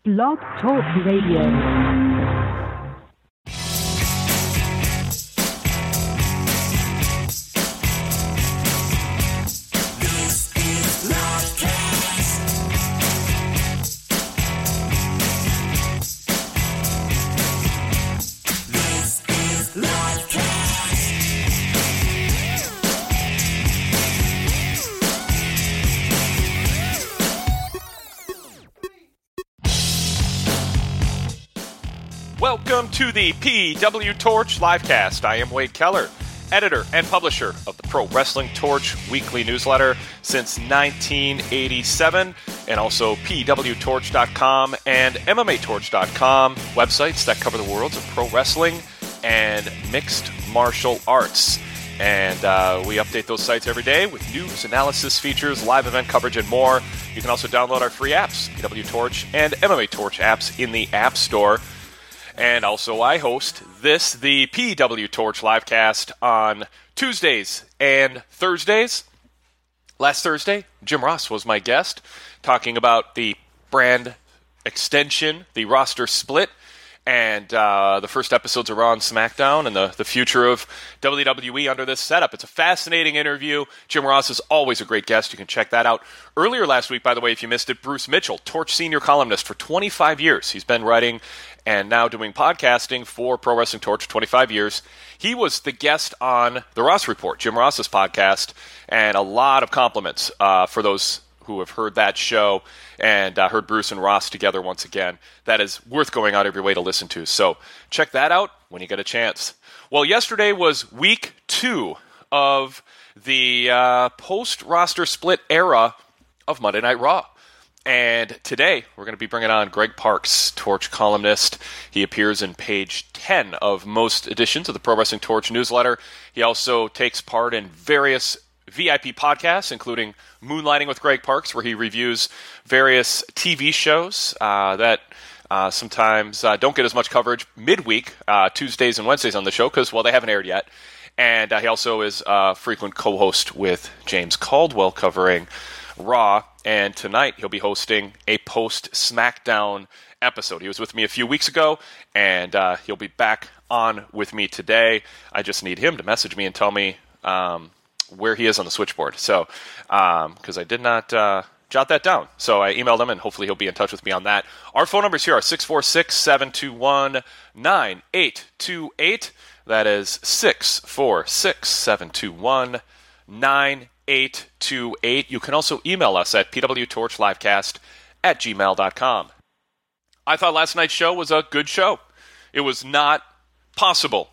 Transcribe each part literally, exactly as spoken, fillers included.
Blog Talk Radio. Welcome to the P W Torch Livecast. I am Wade Keller, editor and publisher of the Pro Wrestling Torch weekly newsletter since nineteen eighty-seven, and also P W Torch dot com and M M A Torch dot com, websites that cover the worlds of pro wrestling and mixed martial arts. And uh, we update those sites every day with news, analysis, features, live event coverage, and more. You can also download our free apps, P W Torch and M M A Torch apps in the App Store. And also I host this, the P W Torch Livecast, on Tuesdays and Thursdays. Last Thursday, Jim Ross was my guest, talking about the brand extension, the roster split, and uh, the first episodes of Raw and SmackDown, and the, the future of W W E under this setup. It's a fascinating interview. Jim Ross is always a great guest. You can check that out. Earlier last week, by the way, if you missed it, Bruce Mitchell, Torch senior columnist for twenty-five years. He's been writing and now doing podcasting for Pro Wrestling Torch for twenty-five years. He was the guest on The Ross Report, Jim Ross's podcast, and a lot of compliments uh, for those who have heard that show and uh, heard Bruce and Ross together once again. That is worth going out every way to listen to. So check that out when you get a chance. Well, yesterday was week two of the uh, post-roster split era of Monday Night Raw. And today, we're going to be bringing on Greg Parks, Torch columnist. He appears in page ten of most editions of the Pro Wrestling Torch newsletter. He also takes part in various V I P podcasts, including Moonlighting with Greg Parks, where he reviews various T V shows uh, that uh, sometimes uh, don't get as much coverage midweek, uh, Tuesdays and Wednesdays on the show, because, well, they haven't aired yet. And uh, he also is a frequent co-host with James Caldwell covering Raw, and tonight he'll be hosting a post-SmackDown episode. He was with me a few weeks ago, and uh, he'll be back on with me today. I just need him to message me and tell me um, where he is on the switchboard. So, because um, I did not uh, jot that down. So I emailed him, and hopefully he'll be in touch with me on that. Our phone numbers here are six four six, seven two one, nine eight two eight. That is six four six, seven two one, nine eight two eight. You can also email us at p w torch livecast at gmail dot com. I thought last night's show was a good show. It was not possible.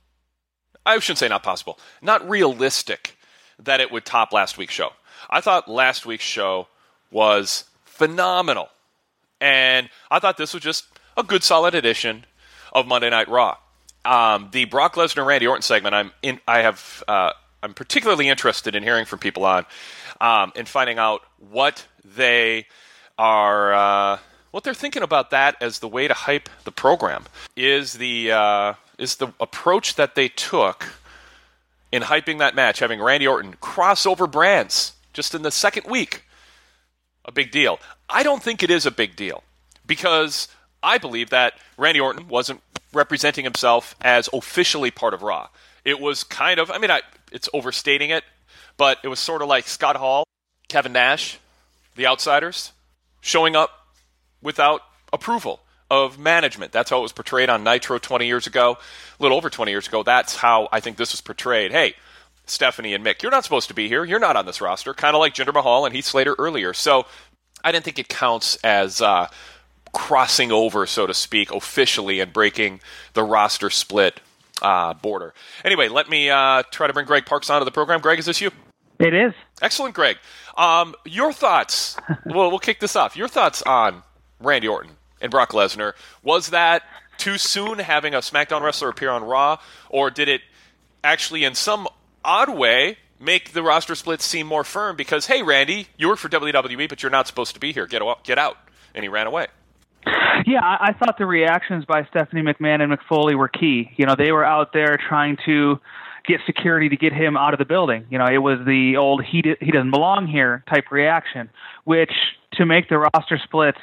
I shouldn't say not possible. Not realistic that it would top last week's show. I thought last week's show was phenomenal. And I thought this was just a good, solid edition of Monday Night Raw. Um, the Brock Lesnar Randy Orton segment, I'm in. I have. Uh, I'm particularly interested in hearing from people on, um, and finding out what they are, uh, what they're thinking about that as the way to hype the program. Is the uh, is the approach that they took in hyping that match, having Randy Orton cross over brands just in the second week, a big deal? I don't think it is a big deal, because I believe that Randy Orton wasn't representing himself as officially part of Raw. It was kind of, I mean, I, it's overstating it, but it was sort of like Scott Hall, Kevin Nash, the Outsiders, showing up without approval of management. That's how it was portrayed on Nitro twenty years ago, a little over twenty years ago. That's how I think this was portrayed. Hey, Stephanie and Mick, you're not supposed to be here. You're not on this roster, kind of like Jinder Mahal and Heath Slater earlier. So I didn't think it counts as uh, crossing over, so to speak, officially and breaking the roster split uh, border. Anyway, let me uh, try to bring Greg Parks onto the program. Greg, is this you? It is. Excellent, Greg. Um, your thoughts, well, we'll kick this off. Your thoughts on Randy Orton and Brock Lesnar. Was that too soon, having a SmackDown wrestler appear on Raw, or did it actually in some odd way make the roster split seem more firm because, hey, Randy, you work for W W E, but you're not supposed to be here. Get out. Get out. And he ran away. Yeah, I, I thought the reactions by Stephanie McMahon and Mick Foley were key. You know, they were out there trying to get security to get him out of the building. You know, it was the old he, di- he doesn't belong here type reaction, which to make the roster split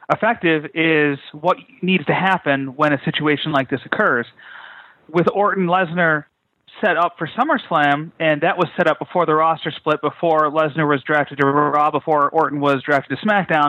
effective is what needs to happen when a situation like this occurs. With Orton Lesnar set up for SummerSlam, and that was set up before the roster split, before Lesnar was drafted to Raw, before Orton was drafted to SmackDown,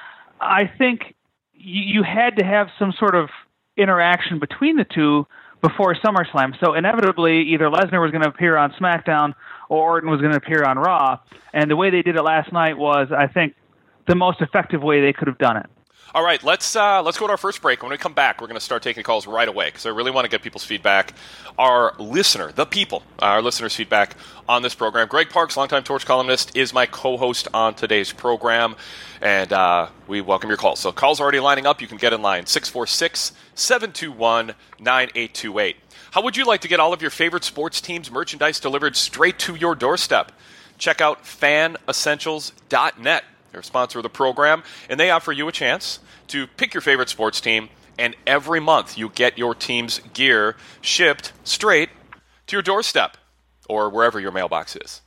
I think you had to have some sort of interaction between the two before SummerSlam. So inevitably, either Lesnar was going to appear on SmackDown or Orton was going to appear on Raw. And the way they did it last night was, I think, the most effective way they could have done it. All right, let's uh, let's go to our first break. When we come back, we're going to start taking calls right away because I really want to get people's feedback. Our listener, the people, our listeners' feedback on this program. Greg Parks, longtime Torch columnist, is my co-host on today's program, and uh, we welcome your calls. So calls are already lining up. You can get in line, six four six, seven two one, nine eight two eight. How would you like to get all of your favorite sports teams' merchandise delivered straight to your doorstep? Check out fan essentials dot net. They're a sponsor of the program, and they offer you a chance to pick your favorite sports team, and every month you get your team's gear shipped straight to your doorstep or wherever your mailbox is.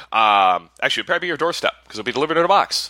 Um, actually, it'll probably be your doorstep because it'll be delivered in a box.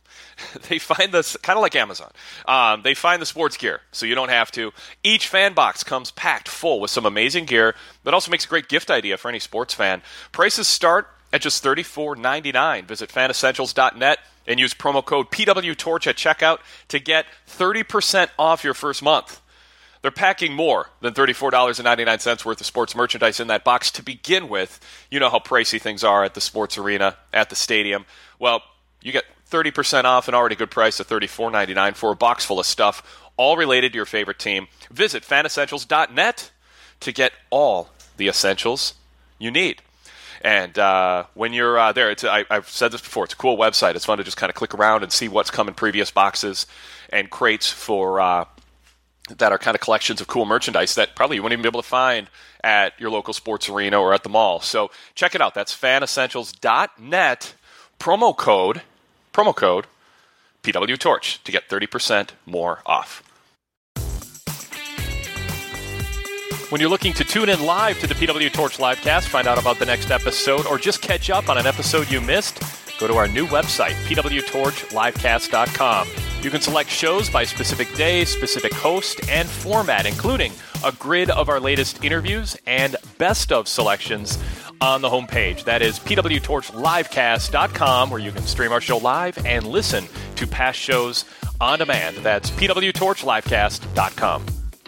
They find this, kind of like Amazon, um, they find the sports gear, so you don't have to. Each fan box comes packed full with some amazing gear that also makes a great gift idea for any sports fan. Prices start at just thirty-four ninety-nine. Visit fan essentials dot net and use promo code P W Torch at checkout to get thirty percent off your first month. They're packing more than thirty-four ninety-nine worth of sports merchandise in that box to begin with. You know how pricey things are at the sports arena, at the stadium. Well, you get thirty percent off an already good price of thirty-four ninety-nine for a box full of stuff, all related to your favorite team. Visit fan essentials dot net to get all the essentials you need. And uh, when you're uh, there, it's, I, I've said this before, it's a cool website. It's fun to just kind of click around and see what's come in previous boxes and crates for uh, that are kind of collections of cool merchandise that probably you wouldn't even be able to find at your local sports arena or at the mall. So check it out. That's fan essentials dot net, promo code, promo code P W Torch to get thirty percent more off. When you're looking to tune in live to the P W Torch Livecast, find out about the next episode, or just catch up on an episode you missed, go to our new website, P W Torch Livecast dot com. You can select shows by specific day, specific host, and format, including a grid of our latest interviews and best of selections on the homepage. That is P W Torch Livecast dot com, where you can stream our show live and listen to past shows on demand. That's P W Torch Livecast dot com.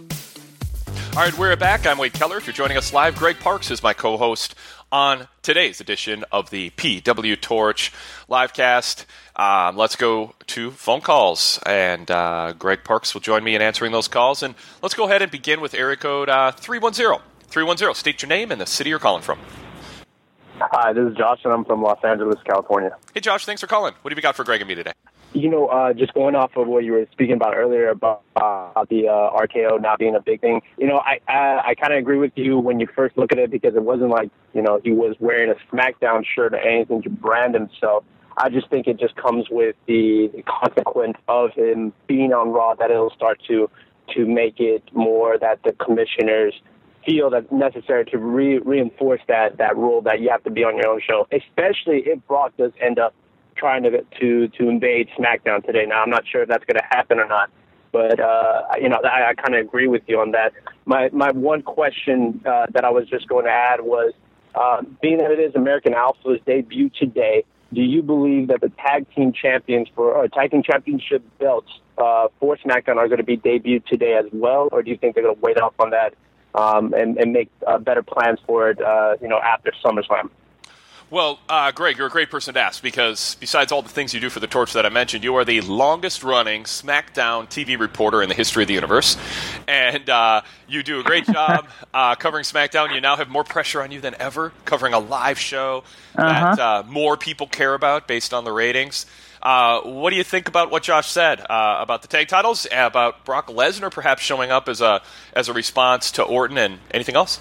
All right, we're back. I'm Wade Keller. If you're joining us live, Greg Parks is my co-host on today's edition of the P W Torch Livecast. Um, let's go to phone calls, and uh, Greg Parks will join me in answering those calls. And let's go ahead and begin with area code uh, three one zero. three one zero. State your name and the city you're calling from. Hi, this is Josh, and I'm from Los Angeles, California. Hey, Josh, thanks for calling. What have you got for Greg and me today? You know, uh, just going off of what you were speaking about earlier about, uh, about the uh, R K O not being a big thing, you know, I I, I kind of agree with you when you first look at it, because it wasn't like, you know, he was wearing a SmackDown shirt or anything to brand himself. I just think it just comes with the consequence of him being on Raw, that it'll start to to make it more that the commissioners feel that's necessary to re- reinforce that, that rule that you have to be on your own show, especially if Brock does end up trying to to to invade SmackDown today. Now, I'm not sure if that's going to happen or not, but uh, you know, I, I kind of agree with you on that. My my one question uh, that I was just going to add was, uh, being that it is American Alpha's debut today, do you believe that the tag team champions for or tag team championship belts uh, for SmackDown are going to be debuted today as well, or do you think they're going to wait off on that um, and, and make uh, better plans for it, uh, you know, after SummerSlam? Well, uh, Greg, you're a great person to ask, because besides all the things you do for the Torch that I mentioned, you are the longest-running SmackDown T V reporter in the history of the universe, and uh, you do a great job uh, covering SmackDown. You now have more pressure on you than ever, covering a live show Uh-huh. that uh, more people care about based on the ratings. Uh, what do you think about what Josh said uh, about the tag titles, about Brock Lesnar perhaps showing up as a as a response to Orton, and anything else?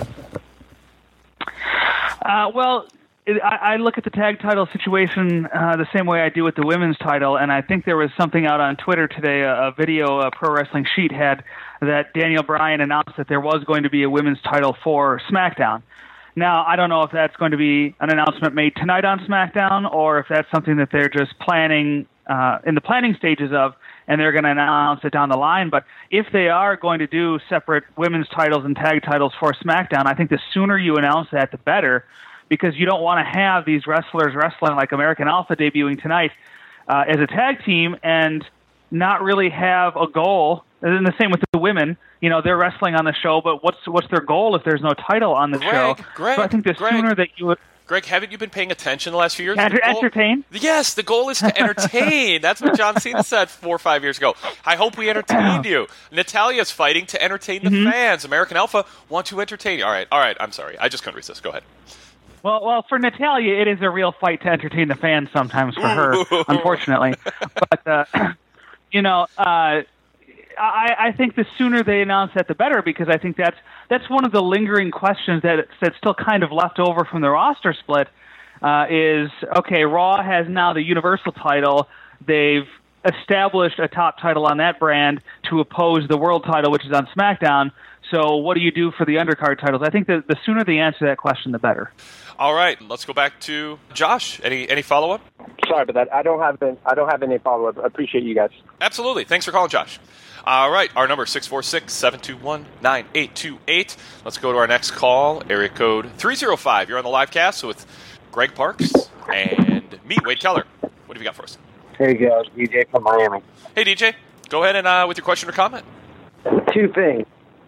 Uh, well, it, I, I look at the tag title situation uh, the same way I do with the women's title, and I think there was something out on Twitter today, a, a video a Pro Wrestling Sheet had, that Daniel Bryan announced that there was going to be a women's title for SmackDown. Now, I don't know if that's going to be an announcement made tonight on SmackDown, or if that's something that they're just planning uh, in the planning stages of, and they're going to announce it down the line. But if they are going to do separate women's titles and tag titles for SmackDown, I think the sooner you announce that, the better, because you don't want to have these wrestlers wrestling like American Alpha debuting tonight uh, as a tag team and not really have a goal. And the same with the women. You know, they're wrestling on the show, but what's what's their goal if there's no title on the Greg, show? Greg, so I think the Greg, sooner that you would... Greg, haven't you been paying attention the last few years? Enter- The goal- entertain? Yes, the goal is to entertain. That's what John Cena said four or five years ago. I hope we entertained you. Natalia's fighting to entertain the Mm-hmm. fans. American Alpha want to entertain you. All right, all right, I'm sorry. I just couldn't resist. Go ahead. Well, well, for Natalia, it is a real fight to entertain the fans sometimes for her, Ooh. unfortunately. But, uh, you know, uh, I, I think the sooner they announce that, the better, because I think that's that's one of the lingering questions that that's still kind of left over from the roster split. Uh, is okay, Raw has now the Universal title. They've established a top title on that brand to oppose the World title, which is on SmackDown. So what do you do for the undercard titles? I think that the sooner they answer that question, the better. All right, let's go back to Josh. Any any follow up? Sorry about that. I don't have any, I don't have any follow up. I appreciate you guys. Absolutely. Thanks for calling, Josh. All right, our number is six four six, seven two one, nine eight two eight. Let's go to our next call, area code three oh five. You're on the live cast with Greg Parks and me, Wade Keller. What have you got for us? Hey guys, D J from Miami. Hey, D J. Go ahead and uh, with your question or comment. Two things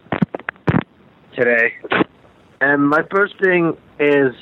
today, and my first thing is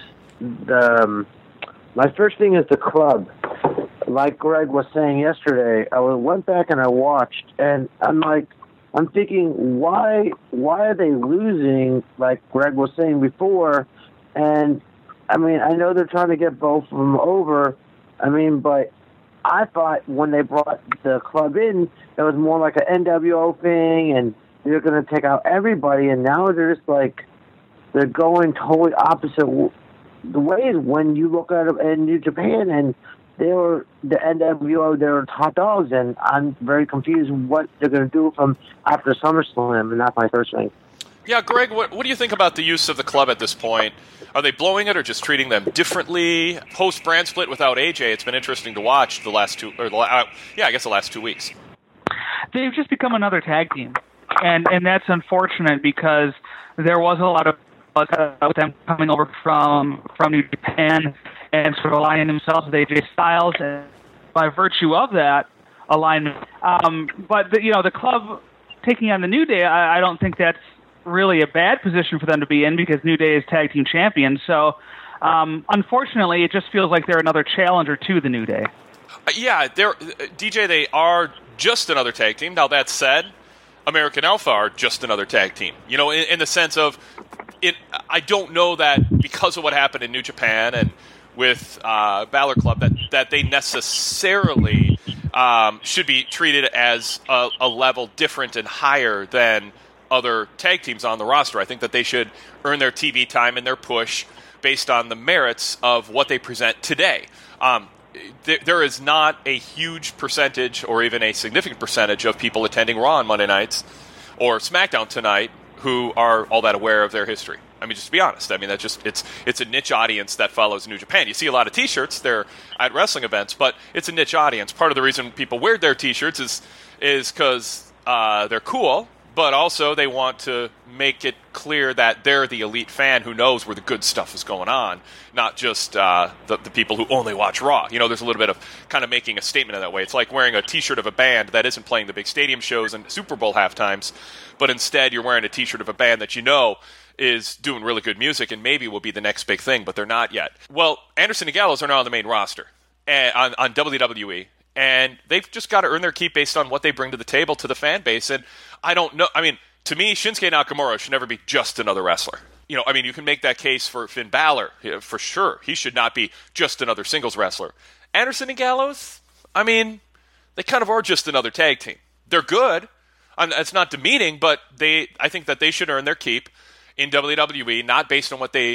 the um, my first thing is the club. Like Greg was saying yesterday, I went back and I watched, and I'm like, I'm thinking, why why are they losing? Like Greg was saying before, and I mean, I know they're trying to get both of them over. I mean, but I thought when they brought the club in, it was more like an N W O thing, and they're going to take out everybody. And now they're just like, they're going totally opposite the ways when you look at it in New Japan, and they were the N W O, they were top dogs, and I'm very confused what they're going to do from after SummerSlam, and that's my first thing. Yeah, Greg, what, what do you think about the use of the club at this point? Are they blowing it or just treating them differently? Post brand split without A J, it's been interesting to watch the last two, or the, uh, yeah, I guess the last two weeks. They've just become another tag team, and and that's unfortunate because there was a lot of buzz about them coming over from from New Japan and sort of aligning themselves with A J Styles, and by virtue of that alignment. Um, but the, you know, the club taking on the New Day, I, I don't think that's really a bad position for them to be in because New Day is tag team champion. So, um, unfortunately, it just feels like they're another challenger to the New Day. Uh, yeah, they're uh, D J. They are just another tag team. Now that said, American Alpha are just another tag team. You know, in, in the sense of it. I don't know that because of what happened in New Japan and with uh, Balor Club that that they necessarily um, should be treated as a, a level different and higher than other tag teams on the roster. I think that they should earn their T V time and their push based on the merits of what they present today. Um, th- there is not a huge percentage or even a significant percentage of people attending Raw on Monday nights or SmackDown tonight who are all that aware of their history. I mean, just to be honest, I mean, that's just it's it's a niche audience that follows New Japan. You see a lot of T-shirts there at wrestling events, but it's a niche audience. Part of the reason people wear their T-shirts is is because uh, they're cool, but also they want to make it clear that they're the elite fan who knows where the good stuff is going on, not just uh, the, the people who only watch Raw. You know, there's a little bit of kind of making a statement in that way. It's like wearing a T-shirt of a band that isn't playing the big stadium shows and Super Bowl halftimes, but instead you're wearing a T-shirt of a band that you know is doing really good music and maybe will be the next big thing, but they're not yet. Well, Anderson and Gallows are now on the main roster and, on, on W W E, and they've just got to earn their keep based on what they bring to the table to the fan base. And I don't know. I mean, to me, Shinsuke Nakamura should never be just another wrestler. You know, I mean, you can make that case for Finn Balor, for sure. He should not be just another singles wrestler. Anderson and Gallows, I mean, they kind of are just another tag team. They're good. I'm, it's not demeaning, but they. I think that they should earn their keep in W W E, not based on what they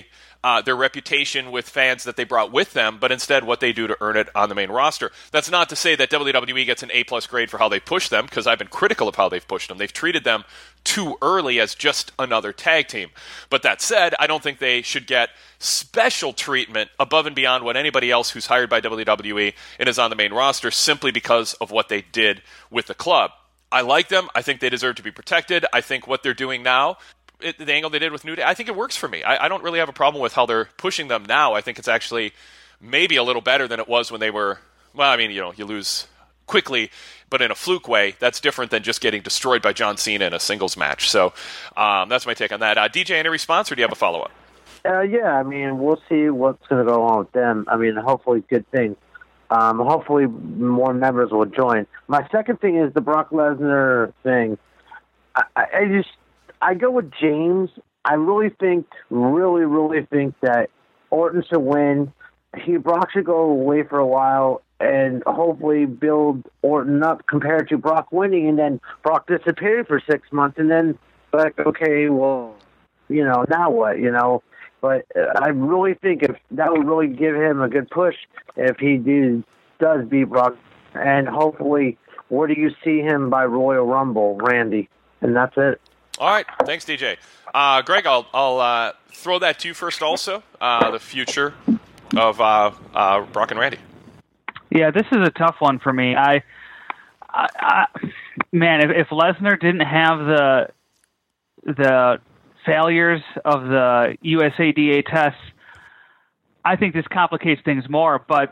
uh, their reputation with fans that they brought with them, but instead what they do to earn it on the main roster. That's not to say that W W E gets an A-plus grade for how they push them, because I've been critical of how they've pushed them. They've treated them too early as just another tag team. But that said, I don't think they should get special treatment above and beyond what anybody else who's hired by W W E and is on the main roster simply because of what they did with the club. I like them. I think they deserve to be protected. I think what they're doing now, it, the angle they did with New Day, I think it works for me. I, I don't really have a problem with how they're pushing them now. I think it's actually maybe a little better than it was when they were, well, I mean, you know, you lose quickly, but in a fluke way. That's different than just getting destroyed by John Cena in a singles match. So um, that's my take on that. Uh, D J, any response, or do you have a follow-up? Uh, yeah, I mean, we'll see what's going to go on with them. I mean, hopefully good things. Um, hopefully more members will join. My second thing is the Brock Lesnar thing. I, I just, I go with James. I really think, really, really think that Orton should win. He, Brock should go away for a while and hopefully build Orton up compared to Brock winning, and then Brock disappeared for six months, and then, like, okay, well, you know, now what, you know? But I really think if that would really give him a good push if he do, does beat Brock. And hopefully, where do you see him by Royal Rumble, Randy? And that's it. All right. Thanks, D J. Uh, Greg, I'll, I'll uh, throw that to you first also, uh, the future of uh, uh, Brock and Randy. Yeah, this is a tough one for me. I, I, I man, if, if Lesnar didn't have the the failures of the U S A D A tests, I think this complicates things more. But,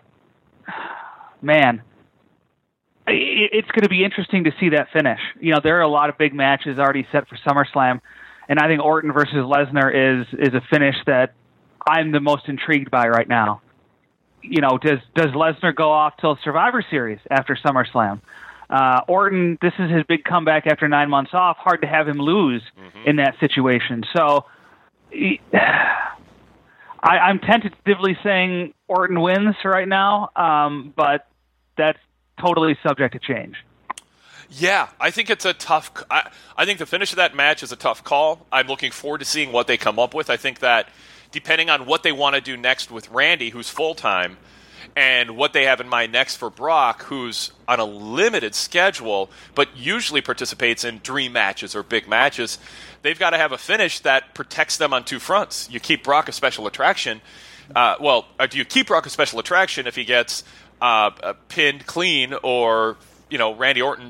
man, it, it's going to be interesting to see that finish. You know, there are a lot of big matches already set for SummerSlam, and I think Orton versus Lesnar is is a finish that I'm the most intrigued by right now. You know, does does Lesnar go off till Survivor Series after SummerSlam? Uh, Orton, this is his big comeback after nine months off. Hard to have him lose mm-hmm. in that situation. So he, I, I'm tentatively saying Orton wins right now, um, but that's totally subject to change. Yeah, I think it's a tough I, I think the finish of that match is a tough call. I'm looking forward to seeing what they come up with. I think that depending on what they want to do next with Randy, who's full-time, and what they have in mind next for Brock, who's on a limited schedule, but usually participates in dream matches or big matches, they've got to have a finish that protects them on two fronts. You keep Brock a special attraction. Uh, well, do you keep Brock a special attraction if he gets uh, pinned clean, or, you know, Randy Orton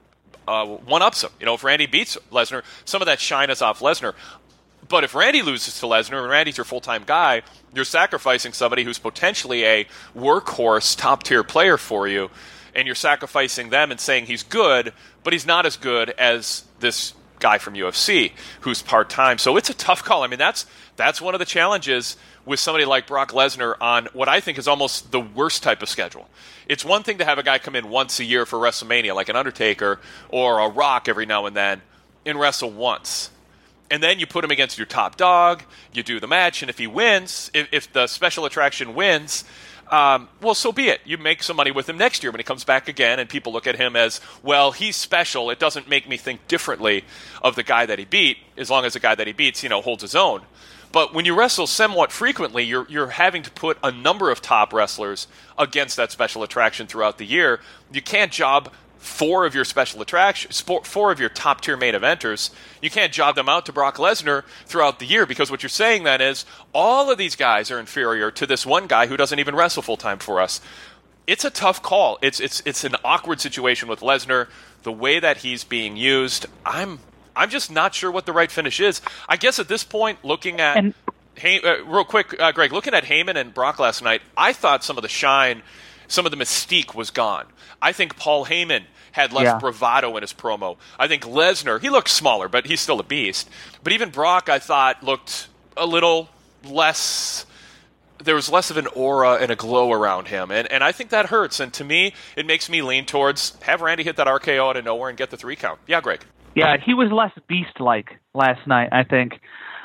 uh, one-ups him? You know, if Randy beats Lesnar, some of that shine is off Lesnar. But if Randy loses to Lesnar and Randy's your full-time guy, you're sacrificing somebody who's potentially a workhorse top-tier player for you, and you're sacrificing them and saying he's good, but he's not as good as this guy from U F C who's part-time. So it's a tough call. I mean, that's that's one of the challenges with somebody like Brock Lesnar on what I think is almost the worst type of schedule. It's one thing to have a guy come in once a year for WrestleMania, like an Undertaker or a Rock every now and then, and wrestle once. And then you put him against your top dog, you do the match, and if he wins, if, if the special attraction wins, um, well, so be it. You make some money with him next year when he comes back again, and people look at him as, well, he's special. It doesn't make me think differently of the guy that he beat, as long as the guy that he beats, you know, holds his own. But when you wrestle somewhat frequently, you're you're having to put a number of top wrestlers against that special attraction throughout the year. You can't job four of your special attractions, four of your top-tier main eventers. You can't job them out to Brock Lesnar throughout the year, because what you're saying then is all of these guys are inferior to this one guy who doesn't even wrestle full-time for us. It's a tough call. It's it's it's an awkward situation with Lesnar, the way that he's being used. I'm I'm just not sure what the right finish is. I guess at this point, looking at and- hey, uh, real quick, uh, Greg, looking at Heyman and Brock last night, I thought some of the shine, some of the mystique was gone. I think Paul Heyman had less yeah. bravado in his promo. I think Lesnar, he looked smaller, but he's still a beast. But even Brock, I thought, looked a little less, there was less of an aura and a glow around him. And and I think that hurts. And to me, it makes me lean towards have Randy hit that R K O out of nowhere and get the three count. Yeah, Greg. Yeah, he was less beast-like last night, I think.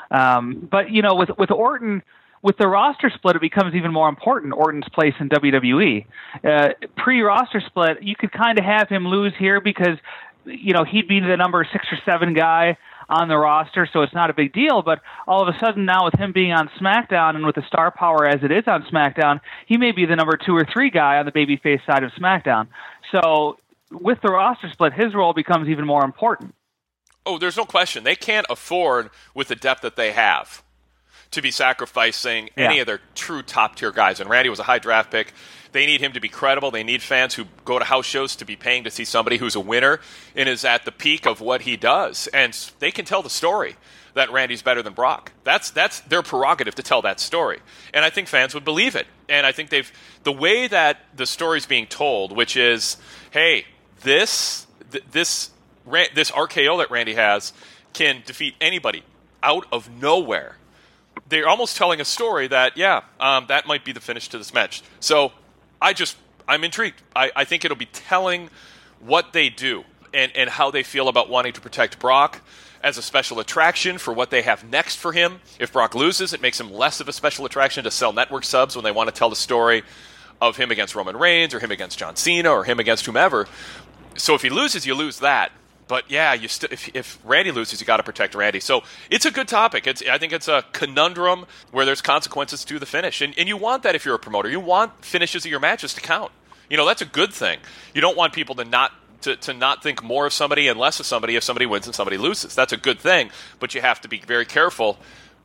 Um, but, you know, with with Orton, with the roster split, it becomes even more important, Orton's place in W W E. Uh, pre-roster split, you could kind of have him lose here because you know, he'd be the number six or seven guy on the roster, so it's not a big deal. But all of a sudden now with him being on SmackDown and with the star power as it is on SmackDown, he may be the number two or three guy on the babyface side of SmackDown. So with the roster split, his role becomes even more important. Oh, there's no question. They can't afford, with the depth that they have, to be sacrificing yeah. any of their true top-tier guys. And Randy was a high draft pick. They need him to be credible. They need fans who go to house shows to be paying to see somebody who's a winner and is at the peak of what he does. And they can tell the story that Randy's better than Brock. That's that's their prerogative to tell that story. And I think fans would believe it. And I think they've the way that the story's being told, which is, hey, this th- this this R K O that Randy has can defeat anybody out of nowhere. They're almost telling a story that, yeah, um, that might be the finish to this match. So I just, I'm intrigued. I, I think it'll be telling what they do and, and how they feel about wanting to protect Brock as a special attraction for what they have next for him. If Brock loses, it makes him less of a special attraction to sell network subs when they want to tell the story of him against Roman Reigns or him against John Cena or him against whomever. So if he loses, you lose that. But yeah, you st- if, if Randy loses, you got to protect Randy. So it's a good topic. It's I think it's a conundrum where there's consequences to the finish, and and you want that if you're a promoter. You want finishes of your matches to count. You know, that's a good thing. You don't want people to not to, to not think more of somebody and less of somebody if somebody wins and somebody loses. That's a good thing. But you have to be very careful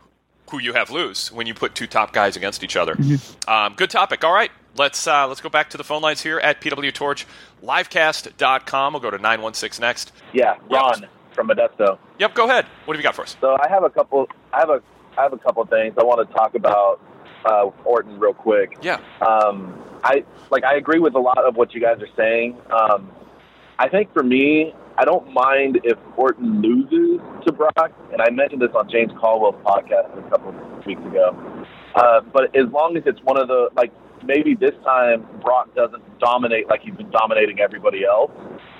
who you have lose when you put two top guys against each other. Mm-hmm. Um, good topic. All right. Let's uh, let's go back to the phone lines here at P W Torch livecast dot com. We'll go to nine one six next. Yeah, Ron yep. from Modesto. Yep, go ahead. What have you got for us? So I have a couple. I have a I have a couple of things I want to talk about uh, Orton real quick. Yeah. Um, I like I agree with a lot of what you guys are saying. Um, I think for me, I don't mind if Orton loses to Brock, and I mentioned this on James Caldwell's podcast a couple of weeks ago. Uh, but as long as it's one of the like. Maybe this time Brock doesn't dominate like he's been dominating everybody else.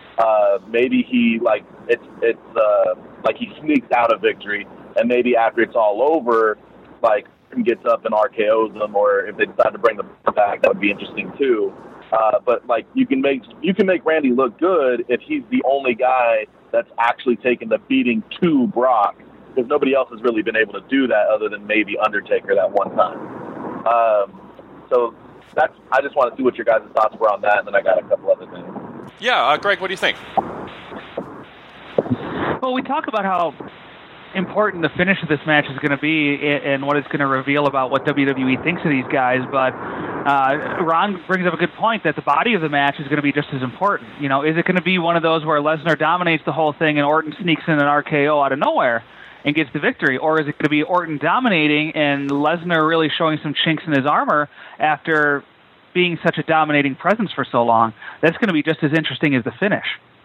Uh, maybe he like it's it's uh, like he sneaks out a victory, and maybe after it's all over, like gets up and R K Os them, or if they decide to bring them back, that would be interesting too. Uh, but like you can make you can make Randy look good if he's the only guy that's actually taken the beating to Brock, because nobody else has really been able to do that other than maybe Undertaker that one time. Um, so. That's. I just want to see what your guys' thoughts were on that, and then I got a couple other things. Yeah, uh, Greg, what do you think? Well, we talk about how important the finish of this match is going to be and what it's going to reveal about what W W E thinks of these guys, but uh, Ron brings up a good point that the body of the match is going to be just as important. You know, is it going to be one of those where Lesnar dominates the whole thing and Orton sneaks in an R K O out of nowhere and gets the victory, or is it going to be Orton dominating and Lesnar really showing some chinks in his armor after being such a dominating presence for so long? That's going to be just as interesting as the finish.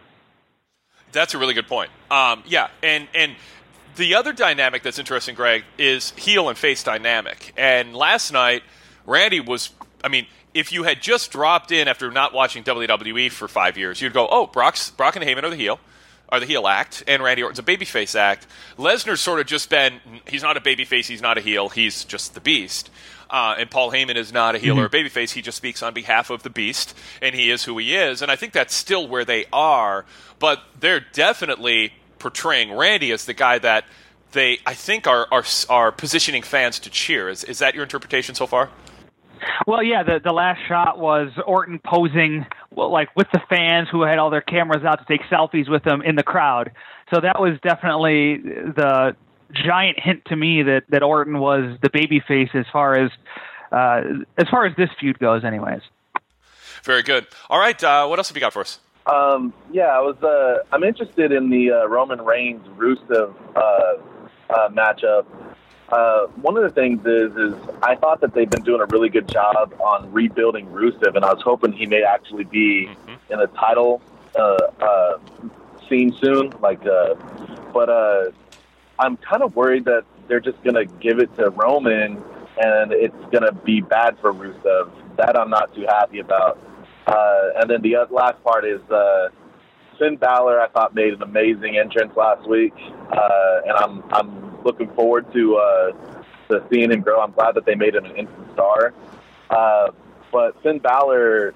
That's a really good point. Um, yeah, and and the other dynamic that's interesting, Greg, is heel and face dynamic. And last night, Randy was, I mean, if you had just dropped in after not watching W W E for five years, you'd go, oh, Brock's, Brock and Heyman are the heel. Are the heel act, and Randy Orton's a babyface act. Lesnar's sort of just been, he's not a babyface, he's not a heel, he's just the Beast. Uh, and Paul Heyman is not a heel mm-hmm. or a babyface, he just speaks on behalf of the Beast, and he is who he is. And I think that's still where they are, but they're definitely portraying Randy as the guy that they, I think, are are, are positioning fans to cheer. Is, is that your interpretation so far? Well, yeah, the the last shot was Orton posing well, like with the fans who had all their cameras out to take selfies with them in the crowd. So that was definitely the giant hint to me that, that Orton was the babyface as far as uh, as far as this feud goes, anyways. Very good. All right, uh, what else have you got for us? Um, yeah, I was. Uh, I'm interested in the uh, Roman Reigns Rusev uh, uh, matchup. Uh, one of the things is, is I thought that they've been doing a really good job on rebuilding Rusev, and I was hoping he may actually be mm-hmm. in a title uh, uh, scene soon. Like, uh, but uh, I'm kind of worried that they're just going to give it to Roman, and it's going to be bad for Rusev. That I'm not too happy about. Uh, and then the last part is uh, Finn Balor. I thought made an amazing entrance last week, uh, and I'm I'm. looking forward to uh, to seeing him grow. I'm glad that they made him an instant star. Uh, but Finn Balor,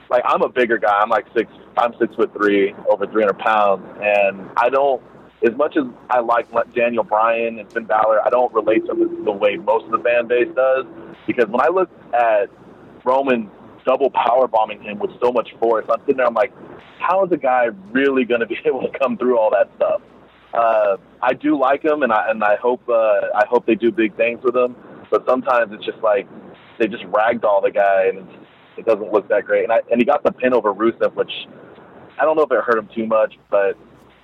like I'm a bigger guy. I'm like six. I'm six foot three, over three hundred pounds, and I don't. As much as I like Daniel Bryan and Finn Balor, I don't relate to them the way most of the fan base does. Because when I look at Roman double power bombing him with so much force, I'm sitting there. I'm like, how is a guy really going to be able to come through all that stuff? Uh, I do like him, and I and I hope uh, I hope they do big things with him. But sometimes it's just like they just ragdoll the guy, and it's, it doesn't look that great. And I, and he got the pin over Rusev, which I don't know if it hurt him too much, but.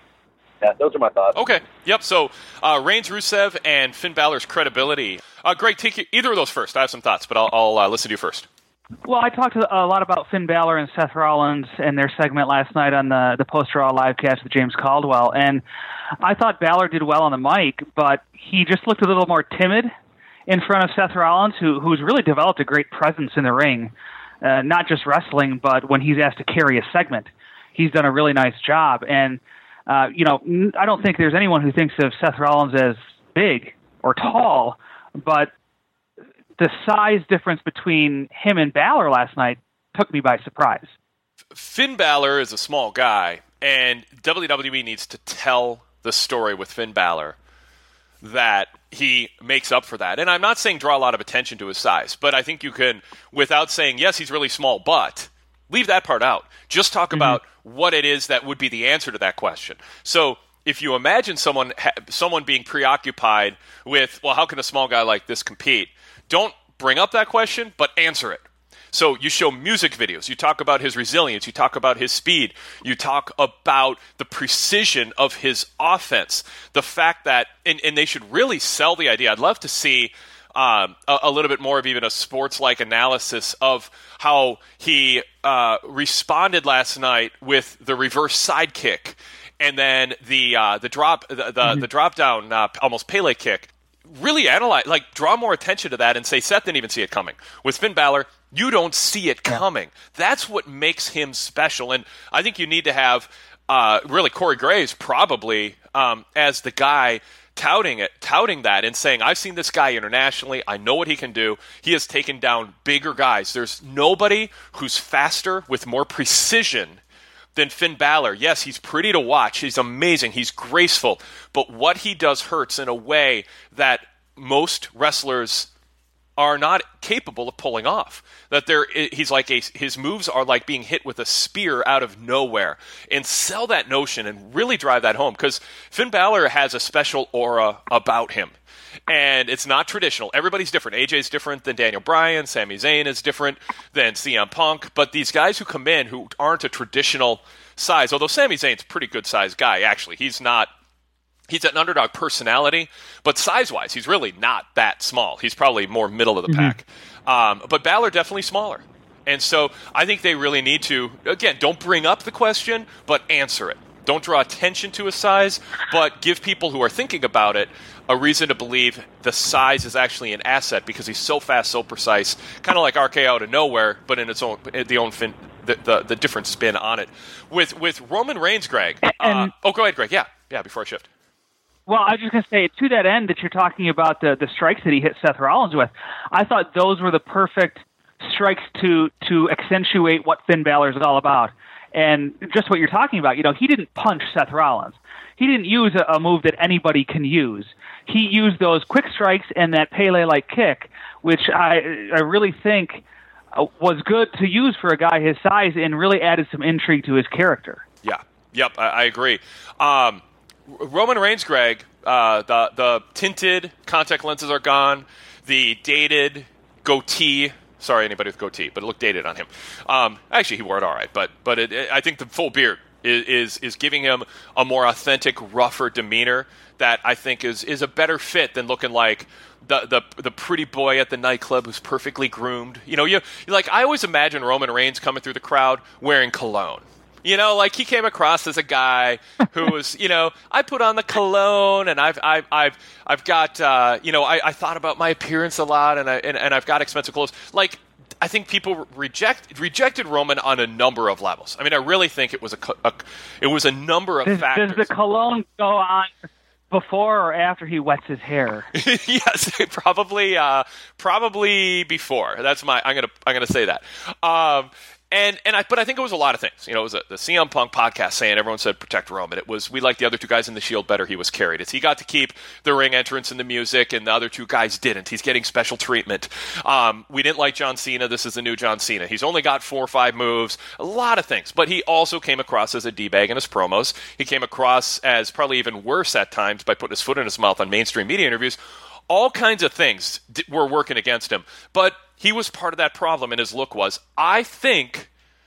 Yeah, those are my thoughts. Okay. Yep. So uh, Reigns, Rusev, and Finn Balor's credibility. Uh, Greg, take either of those first. I have some thoughts, but I'll, I'll uh, listen to you first. Well, I talked a lot about Finn Balor and Seth Rollins and their segment last night on the, the post-Raw livecast with James Caldwell, and I thought Balor did well on the mic, but he just looked a little more timid in front of Seth Rollins, who who's really developed a great presence in the ring, uh, not just wrestling, but when he's asked to carry a segment. He's done a really nice job, and Uh, you know, I don't think there's anyone who thinks of Seth Rollins as big or tall, but the size difference between him and Balor last night took me by surprise. Finn Balor is a small guy, and W W E needs to tell the story with Finn Balor that he makes up for that. And I'm not saying draw a lot of attention to his size, but I think you can, without saying, yes, he's really small, but leave that part out. Just talk mm-hmm. about what it is that would be the answer to that question. So if you imagine someone someone being preoccupied with, well, how can a small guy like this compete? Don't bring up that question, but answer it. So you show music videos. You talk about his resilience. You talk about his speed. You talk about the precision of his offense. The fact that, and, and they should really sell the idea. I'd love to see Um, a, a little bit more of even a sports-like analysis of how he uh, responded last night with the reverse sidekick and then the uh, the drop the the, mm-hmm. the drop down uh, almost Pele kick. Really analyze, like draw more attention to that and say Seth didn't even see it coming. With Finn Balor, you don't see it coming. Yeah. That's what makes him special, and I think you need to have uh, really Corey Graves probably um, as the guy. Touting it, touting that, and saying, I've seen this guy internationally. I know what he can do. He has taken down bigger guys. There's nobody who's faster with more precision than Finn Balor. Yes, he's pretty to watch. He's amazing. He's graceful. But what he does hurts in a way that most wrestlers are not capable of pulling off. That they're, he's like a, his moves are like being hit with a spear out of nowhere. And sell that notion and really drive that home, because Finn Balor has a special aura about him. And it's not traditional. Everybody's different. A J's different than Daniel Bryan. Sami Zayn is different than C M Punk. But these guys who come in who aren't a traditional size, although Sami Zayn's a pretty good sized guy, actually. He's not. He's an underdog personality, but size-wise, he's really not that small. He's probably more middle of the mm-hmm. pack. Um, but Balor definitely smaller. And so I think they really need to, again, don't bring up the question, but answer it. Don't draw attention to his size, but give people who are thinking about it a reason to believe the size is actually an asset because he's so fast, so precise, kind of like R K O out of nowhere, but in its own, the own fin, the, the the different spin on it. With with Roman Reigns, Greg. Uh, oh, go ahead, Greg. Yeah, yeah. Before I shift. Well, I was just going to say, to that end that you're talking about, the, the strikes that he hit Seth Rollins with, I thought those were the perfect strikes to to accentuate what Finn Balor is all about. And just what you're talking about, you know, he didn't punch Seth Rollins. He didn't use a, a move that anybody can use. He used those quick strikes and that Pele-like kick, which I I really think was good to use for a guy his size and really added some intrigue to his character. Yeah, yep, I, I agree. Um, Roman Reigns, Greg, uh, the the tinted contact lenses are gone. The dated goatee. Sorry, anybody with goatee, but it looked dated on him. Um, actually, he wore it all right, but but it, it, I think the full beard is, is is giving him a more authentic, rougher demeanor that I think is is a better fit than looking like the the the pretty boy at the nightclub who's perfectly groomed. You know, you like I always imagine Roman Reigns coming through the crowd wearing cologne. You know, like he came across as a guy who was, you know, I put on the cologne and I've, I've, I've, I've got, uh, you know, I, I thought about my appearance a lot and I, and, and I've got expensive clothes. Like, I think people reject rejected Roman on a number of levels. I mean, I really think it was a, a it was a number of does, factors. Does the cologne go on before or after he wets his hair? Yes, probably, uh, probably before. That's my. I'm gonna, I'm gonna say that. Um, And and I but I think it was a lot of things. You know, it was a, the C M Punk podcast saying everyone said protect Roman. It was we like the other two guys in the Shield better. He was carried. It's he got to keep the ring entrance and the music, and the other two guys didn't. He's getting special treatment. Um, we didn't like John Cena. This is the new John Cena. He's only got four or five moves. A lot of things. But he also came across as a D-bag in his promos. He came across as probably even worse at times by putting his foot in his mouth on mainstream media interviews. All kinds of things were working against him. But he was part of that problem, and his look was, I think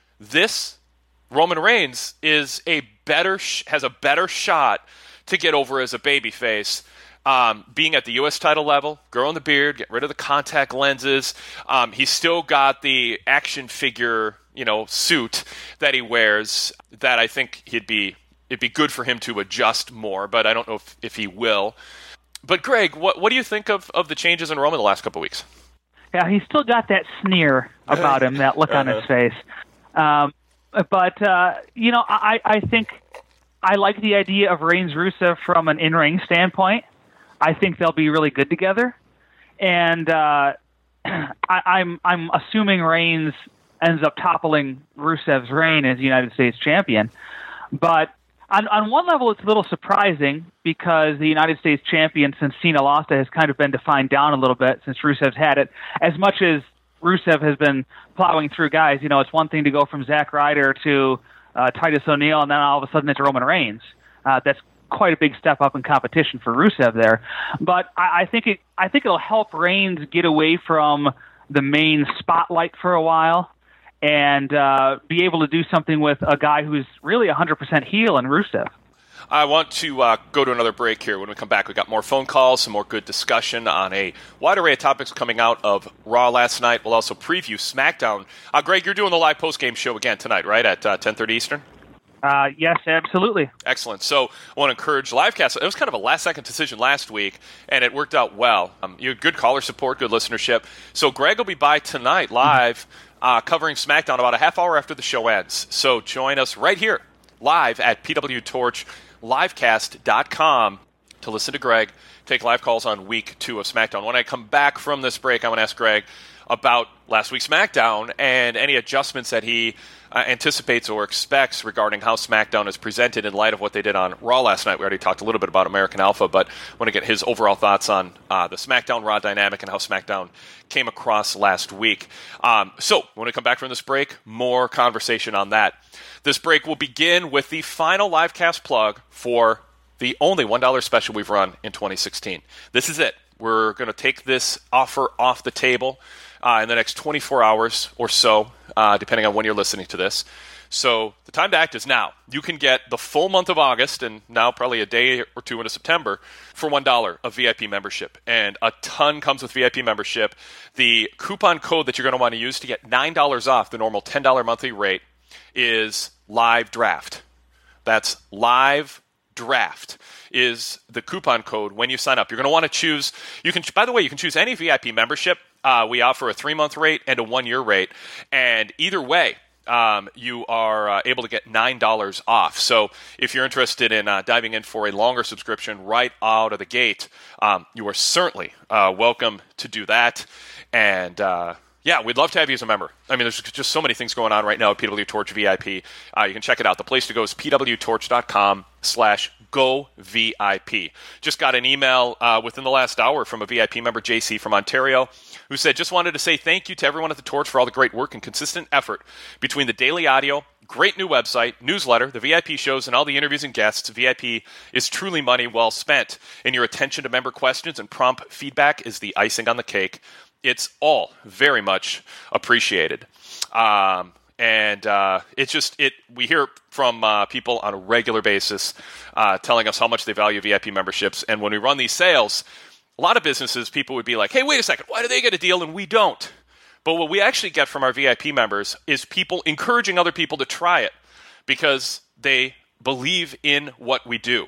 this Roman Reigns is a better sh- has a better shot to get over as a babyface, um, being at the U S title level, growing the beard, getting rid of the contact lenses. Um, he's still got the action figure, you know, suit that he wears. That I think he'd be it'd be good for him to adjust more, but I don't know if, if he will. But Greg, what what do you think of, of the changes in Roman the last couple of weeks? Yeah, he's still got that sneer about him, that look uh-huh. on his face. Um, but, uh, you know, I, I think I like the idea of Reigns-Rusev from an in-ring standpoint. I think they'll be really good together. And uh, I, I'm I'm assuming Reigns ends up toppling Rusev's reign as United States champion. But on, on one level, it's a little surprising because the United States champion, since Cena lost it, has kind of been defined down a little bit since Rusev's had it. As much as Rusev has been plowing through guys, you know, it's one thing to go from Zack Ryder to uh, Titus O'Neil, and then all of a sudden it's Roman Reigns. Uh, that's quite a big step up in competition for Rusev there. But I, I think it, I think it'll help Reigns get away from the main spotlight for a while and uh, be able to do something with a guy who's really one hundred percent heel in Rusev. I want to uh, go to another break here. When we come back, we got more phone calls, some more good discussion on a wide array of topics coming out of Raw last night. We'll also preview SmackDown. Uh, Greg, you're doing the live post-game show again tonight, right, at uh, ten thirty Eastern? Uh, yes, absolutely. Excellent. So I want to encourage Livecast. It was kind of a last-second decision last week, and it worked out well. Um, you had good caller support, good listenership. So Greg will be by tonight live uh, covering SmackDown about a half hour after the show ends. So join us right here live at P W Torch livecast dot com to listen to Greg take live calls on week two of SmackDown. When I come back from this break, I want to ask Greg about last week's SmackDown and any adjustments that he uh, anticipates or expects regarding how SmackDown is presented in light of what they did on Raw last night. We already talked a little bit about American Alpha, but I want to get his overall thoughts on uh, the SmackDown Raw dynamic and how SmackDown came across last week. Um, so when we come back from this break, more conversation on that. This break will begin with the final livecast plug for the only one dollar special we've run in twenty sixteen. This is it. We're going to take this offer off the table uh, in the next twenty-four hours or so, uh, depending on when you're listening to this. So the time to act is now. You can get the full month of August and now probably a day or two into September for one dollar of V I P membership. And a ton comes with V I P membership. The coupon code that you're going to want to use to get nine dollars off the normal ten dollars monthly rate is Live Draft. That's Live Draft is the coupon code when you sign up. You're going to want to choose, you can, by the way, you can choose any V I P membership. Uh, we offer a three-month rate and a one-year rate. And either way, um, you are uh, able to get nine dollars off. So if you're interested in uh, diving in for a longer subscription right out of the gate, um, you are certainly uh, welcome to do that. And uh, yeah, we'd love to have you as a member. I mean, there's just so many things going on right now at P W Torch V I P. Uh, you can check it out. The place to go is pwtorch.com slash go VIP. Just got an email uh, within the last hour from a V I P member, J C from Ontario, who said, just wanted to say thank you to everyone at the Torch for all the great work and consistent effort between the daily audio, great new website, newsletter, the V I P shows, and all the interviews and guests. V I P is truly money well spent. And your attention to member questions and prompt feedback is the icing on the cake. It's all very much appreciated. Um, and uh, it's just, it. we hear from uh, people on a regular basis uh, telling us how much they value V I P memberships. And when we run these sales, a lot of businesses, people would be like, hey, wait a second, why do they get a deal and we don't? But what we actually get from our V I P members is people encouraging other people to try it because they believe in what we do.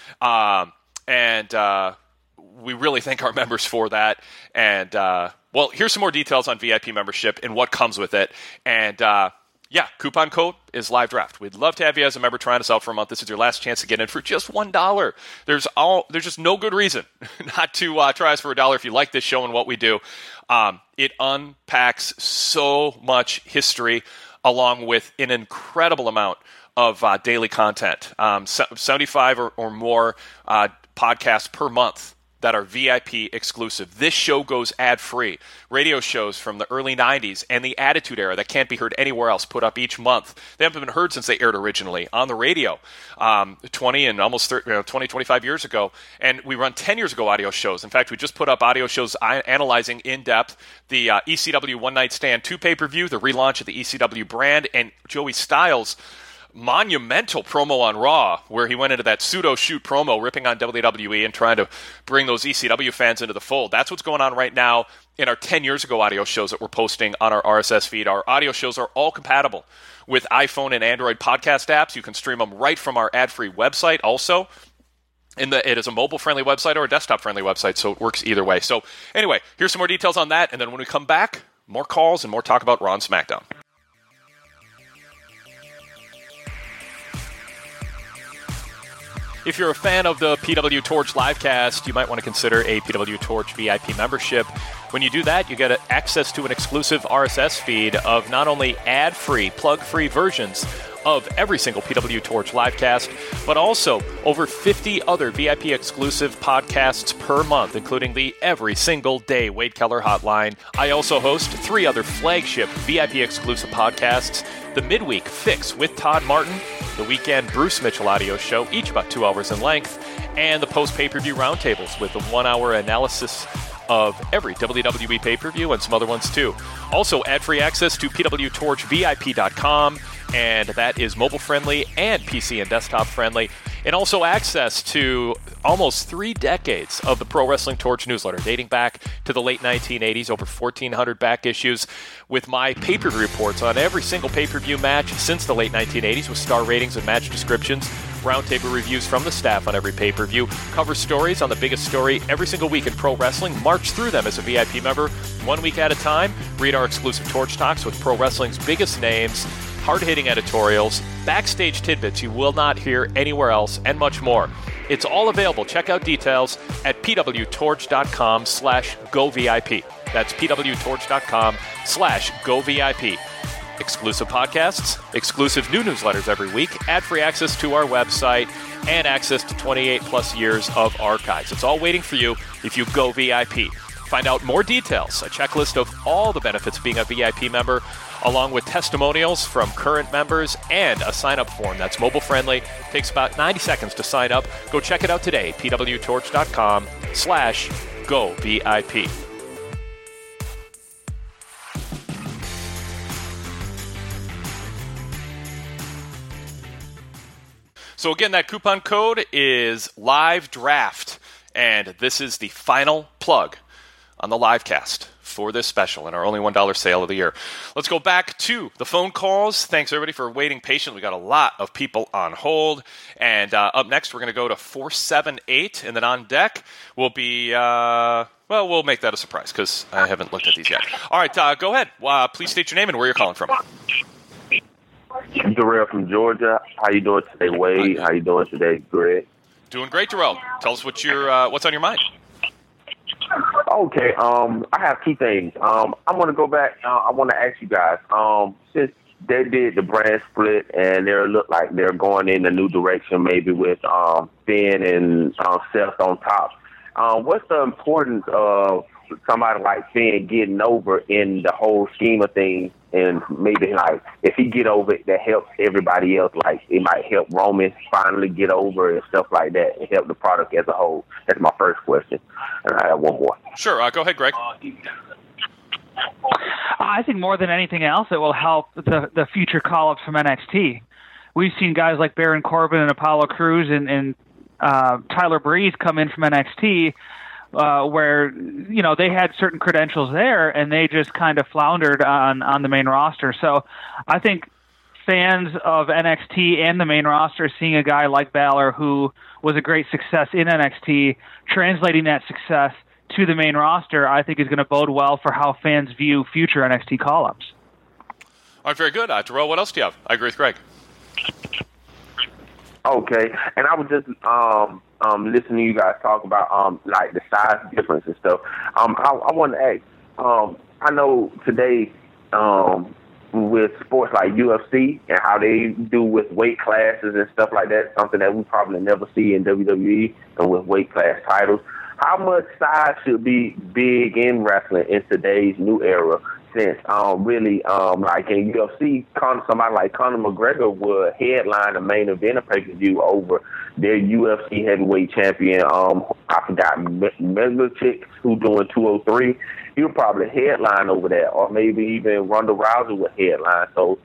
Um, and uh, we really thank our members for that. And, uh, well, here's some more details on V I P membership and what comes with it. And, uh, yeah, coupon code is Live Draft. We'd love to have you as a member trying us out for a month. This is your last chance to get in for just one dollar. There's all there's just no good reason not to uh, try us for a dollar if you like this show and what we do. Um, it unpacks so much history along with an incredible amount of uh, daily content, um, seventy-five or, or more uh, podcasts per month that are V I P exclusive. This show goes ad-free. Radio shows from the early nineties and the Attitude Era that can't be heard anywhere else put up each month. They haven't been heard since they aired originally on the radio um, twenty and almost thirty, you know, twenty, twenty-five years ago. And we run ten years ago audio shows. In fact, we just put up audio shows analyzing in depth the uh, E C W One Night Stand two pay-per-view, the relaunch of the E C W brand, and Joey Styles' monumental promo on Raw, where he went into that pseudo-shoot promo ripping on W W E and trying to bring those E C W fans into the fold. That's what's going on right now in our ten years ago audio shows that we're posting on our R S S feed. Our audio shows are all compatible with iPhone and Android podcast apps. You can stream them right from our ad-free website also. In the, it is a mobile-friendly website or a desktop-friendly website, so it works either way. So anyway, here's some more details on that, and then when we come back, more calls and more talk about Raw and SmackDown. If you're a fan of the P W Torch livecast, you might want to consider a P W Torch V I P membership. When you do that, you get access to an exclusive R S S feed of not only ad-free, plug-free versions of every single P W Torch livecast, but also over fifty other V I P exclusive podcasts per month, including the Every Single Day Wade Keller Hotline. I also host three other flagship V I P exclusive podcasts: the Midweek Fix with Todd Martin, the Weekend Bruce Mitchell audio show, each about two hours in length, and the post-pay-per-view roundtables with the one-hour analysis of every W W E pay-per-view and some other ones too. Also, ad-free access to P W Torch V I P dot com, and that is mobile-friendly and P C and desktop-friendly. And also access to almost three decades of the Pro Wrestling Torch newsletter, dating back to the late nineteen eighties, over fourteen hundred back issues, with my pay-per-view reports on every single pay-per-view match since the late nineteen eighties, with star ratings and match descriptions, roundtable reviews from the staff on every pay-per-view, cover stories on the biggest story every single week in pro wrestling, march through them as a V I P member one week at a time, read our exclusive Torch Talks with pro wrestling's biggest names, hard-hitting editorials, backstage tidbits you will not hear anywhere else, and much more. It's all available. Check out details at P W Torch dot com slash go V I P. That's P W Torch dot com slash go V I P. Exclusive podcasts, exclusive new newsletters every week, ad-free access to our website, and access to twenty-eight plus years of archives. It's all waiting for you if you go V I P. Find out more details, a checklist of all the benefits of being a V I P member, along with testimonials from current members and a sign-up form that's mobile-friendly. Takes about ninety seconds to sign up. Go check it out today, P W Torch dot com slash go V I P. So again, that coupon code is Live Draft, and this is the final plug on the livecast for this special and our only one dollar sale of the year. Let's go back to the phone calls. Thanks, everybody, for waiting patiently. We got a lot of people on hold. And uh, up next, we're going to go to four seven eight, and then on deck will be, uh, well, we'll make that a surprise because I haven't looked at these yet. All right, uh, go ahead. Uh, please state your name and where you're calling from. Darrell from Georgia. How you doing today, Wade? How you doing today, Greg? Doing great, Darrell. Tell us what you're, uh, what's on your mind. Okay, um, I have two things. Um, I want to go back. Uh, I want to ask you guys, um, since they did the brand split and they look like they're going in a new direction, maybe with um, Finn and uh, Seth on top. Um, what's the importance of somebody like Finn getting over in the whole scheme of things? And maybe, like, if he get over it, that helps everybody else. Like, it might help Roman finally get over and stuff like that and help the product as a whole. That's my first question. And I have one more. Sure. Uh, go ahead, Greg. I think more than anything else, it will help the, the future call-ups from N X T. We've seen guys like Baron Corbin and Apollo Crews and, and uh, Tyler Breeze come in from N X T, Uh, where, you know, they had certain credentials there and they just kind of floundered on, on the main roster. So I think fans of N X T and the main roster, seeing a guy like Balor who was a great success in N X T, translating that success to the main roster, I think is going to bode well for how fans view future N X T call-ups. All right, very good. Uh, Terrell, what else do you have? I agree with Greg. Okay, and I was just um, um, listening to you guys talk about um, like the size difference and stuff. Um, I, I want to ask. Um, I know today um, with sports like U F C and how they do with weight classes and stuff like that, something that we probably never see in W W E and with weight class titles. How much size should be big in wrestling in today's new era? Since um, really, um, like in U F C, Con- somebody like Conor McGregor would headline the main event of pay-per-view over their U F C heavyweight champion. Um, I forgot Miocic, who doing two oh three. He would probably headline over that, or maybe even Ronda Rousey would headline. So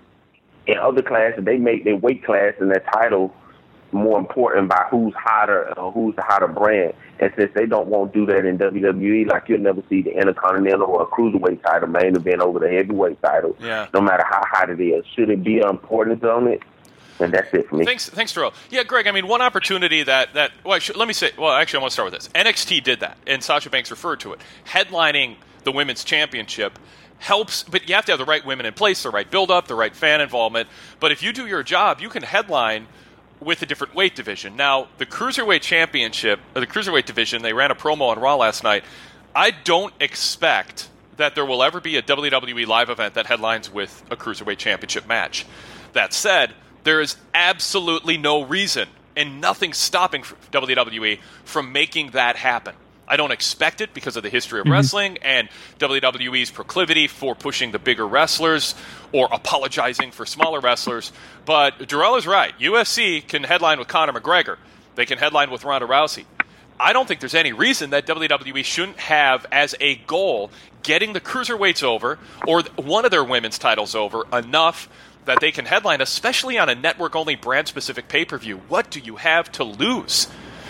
in other classes, they make their weight class and their title more important by who's hotter or who's the hotter brand. And since they don't want to do that in W W E, like you'll never see the Intercontinental or a Cruiserweight title main event over the heavyweight title, yeah. no matter how hot it is. Should it be importance on it? And that's it for me. Thanks, thanks, Terrell. Yeah, Greg, I mean, one opportunity that, that well, should, let me say, well, actually, I want to start with this. N X T did that, and Sasha Banks referred to it. Headlining the Women's Championship helps, but you have to have the right women in place, the right build-up, the right fan involvement. But if you do your job, you can headline with a different weight division. Now, the Cruiserweight Championship, or the Cruiserweight division, they ran a promo on Raw last night. I don't expect that there will ever be a W W E live event that headlines with a Cruiserweight Championship match. That said, there is absolutely no reason and nothing stopping W W E from making that happen. I don't expect it because of the history of mm-hmm. wrestling and W W E's proclivity for pushing the bigger wrestlers or apologizing for smaller wrestlers. But Jarrell is right. U F C can headline with Conor McGregor. They can headline with Ronda Rousey. I don't think there's any reason that W W E shouldn't have as a goal getting the cruiserweights over or one of their women's titles over enough that they can headline, especially on a network-only brand-specific pay-per-view. What do you have to lose?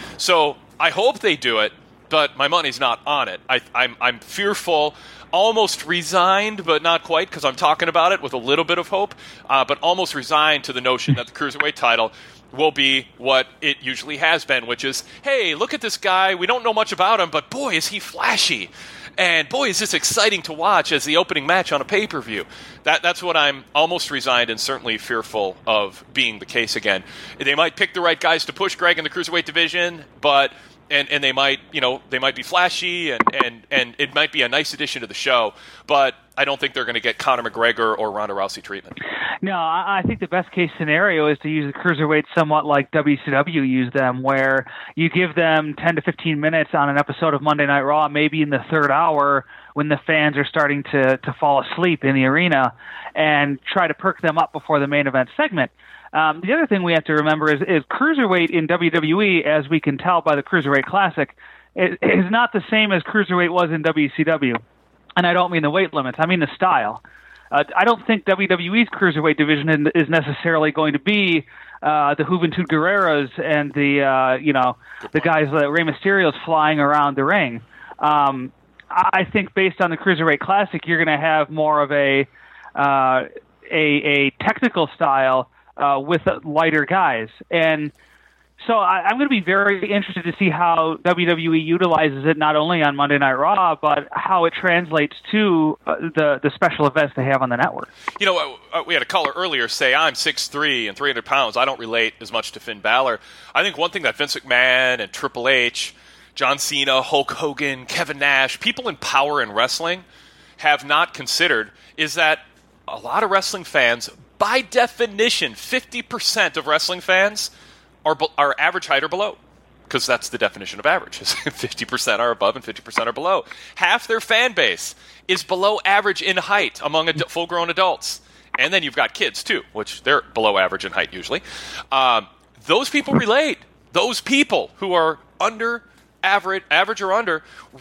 So I hope they do it, but my money's not on it. I, I'm, I'm fearful, almost resigned, but not quite, because I'm talking about it with a little bit of hope, uh, but almost resigned to the notion that the Cruiserweight title will be what it usually has been, which is, hey, look at this guy. We don't know much about him, but boy, is he flashy. And boy, is this exciting to watch as the opening match on a pay-per-view. That, that's what I'm almost resigned and certainly fearful of being the case again. They might pick the right guys to push Greg in the Cruiserweight division, but and, and they might, you know, they might be flashy and, and, and it might be a nice addition to the show, but I don't think they're going to get Conor McGregor or Ronda Rousey treatment. No, I think the best case scenario is to use the cruiserweights somewhat like W C W used them, where you give them ten to fifteen minutes on an episode of Monday Night Raw, maybe in the third hour when the fans are starting to, to fall asleep in the arena, and try to perk them up before the main event segment. Um, the other thing we have to remember is, is cruiserweight in W W E, as we can tell by the Cruiserweight Classic, is, is not the same as cruiserweight was in W C W. And I don't mean the weight limits, I mean the style. Uh, I don't think W W E's Cruiserweight division is necessarily going to be uh, the Juventud Guerreros and the, uh, you know, the guys that Rey Mysterio's flying around the ring. Um, I think based on the Cruiserweight Classic, you're going to have more of a, uh, a, a technical style uh, with lighter guys. And so I, I'm going to be very interested to see how W W E utilizes it, not only on Monday Night Raw, but how it translates to uh, the, the special events they have on the network. You know, uh, we had a caller earlier say, I'm six three and three hundred pounds. I don't relate as much to Finn Balor. I think one thing that Vince McMahon and Triple H, John Cena, Hulk Hogan, Kevin Nash, people in power in wrestling have not considered is that a lot of wrestling fans, by definition, fifty percent of wrestling fans are are average height or below, because that's the definition of average. fifty percent are above and fifty percent are below. Half their fan base is below average in height among ad- full-grown adults. And then you've got kids, too, which they're below average in height usually. Um, those people relate. Those people who are under average, average or under,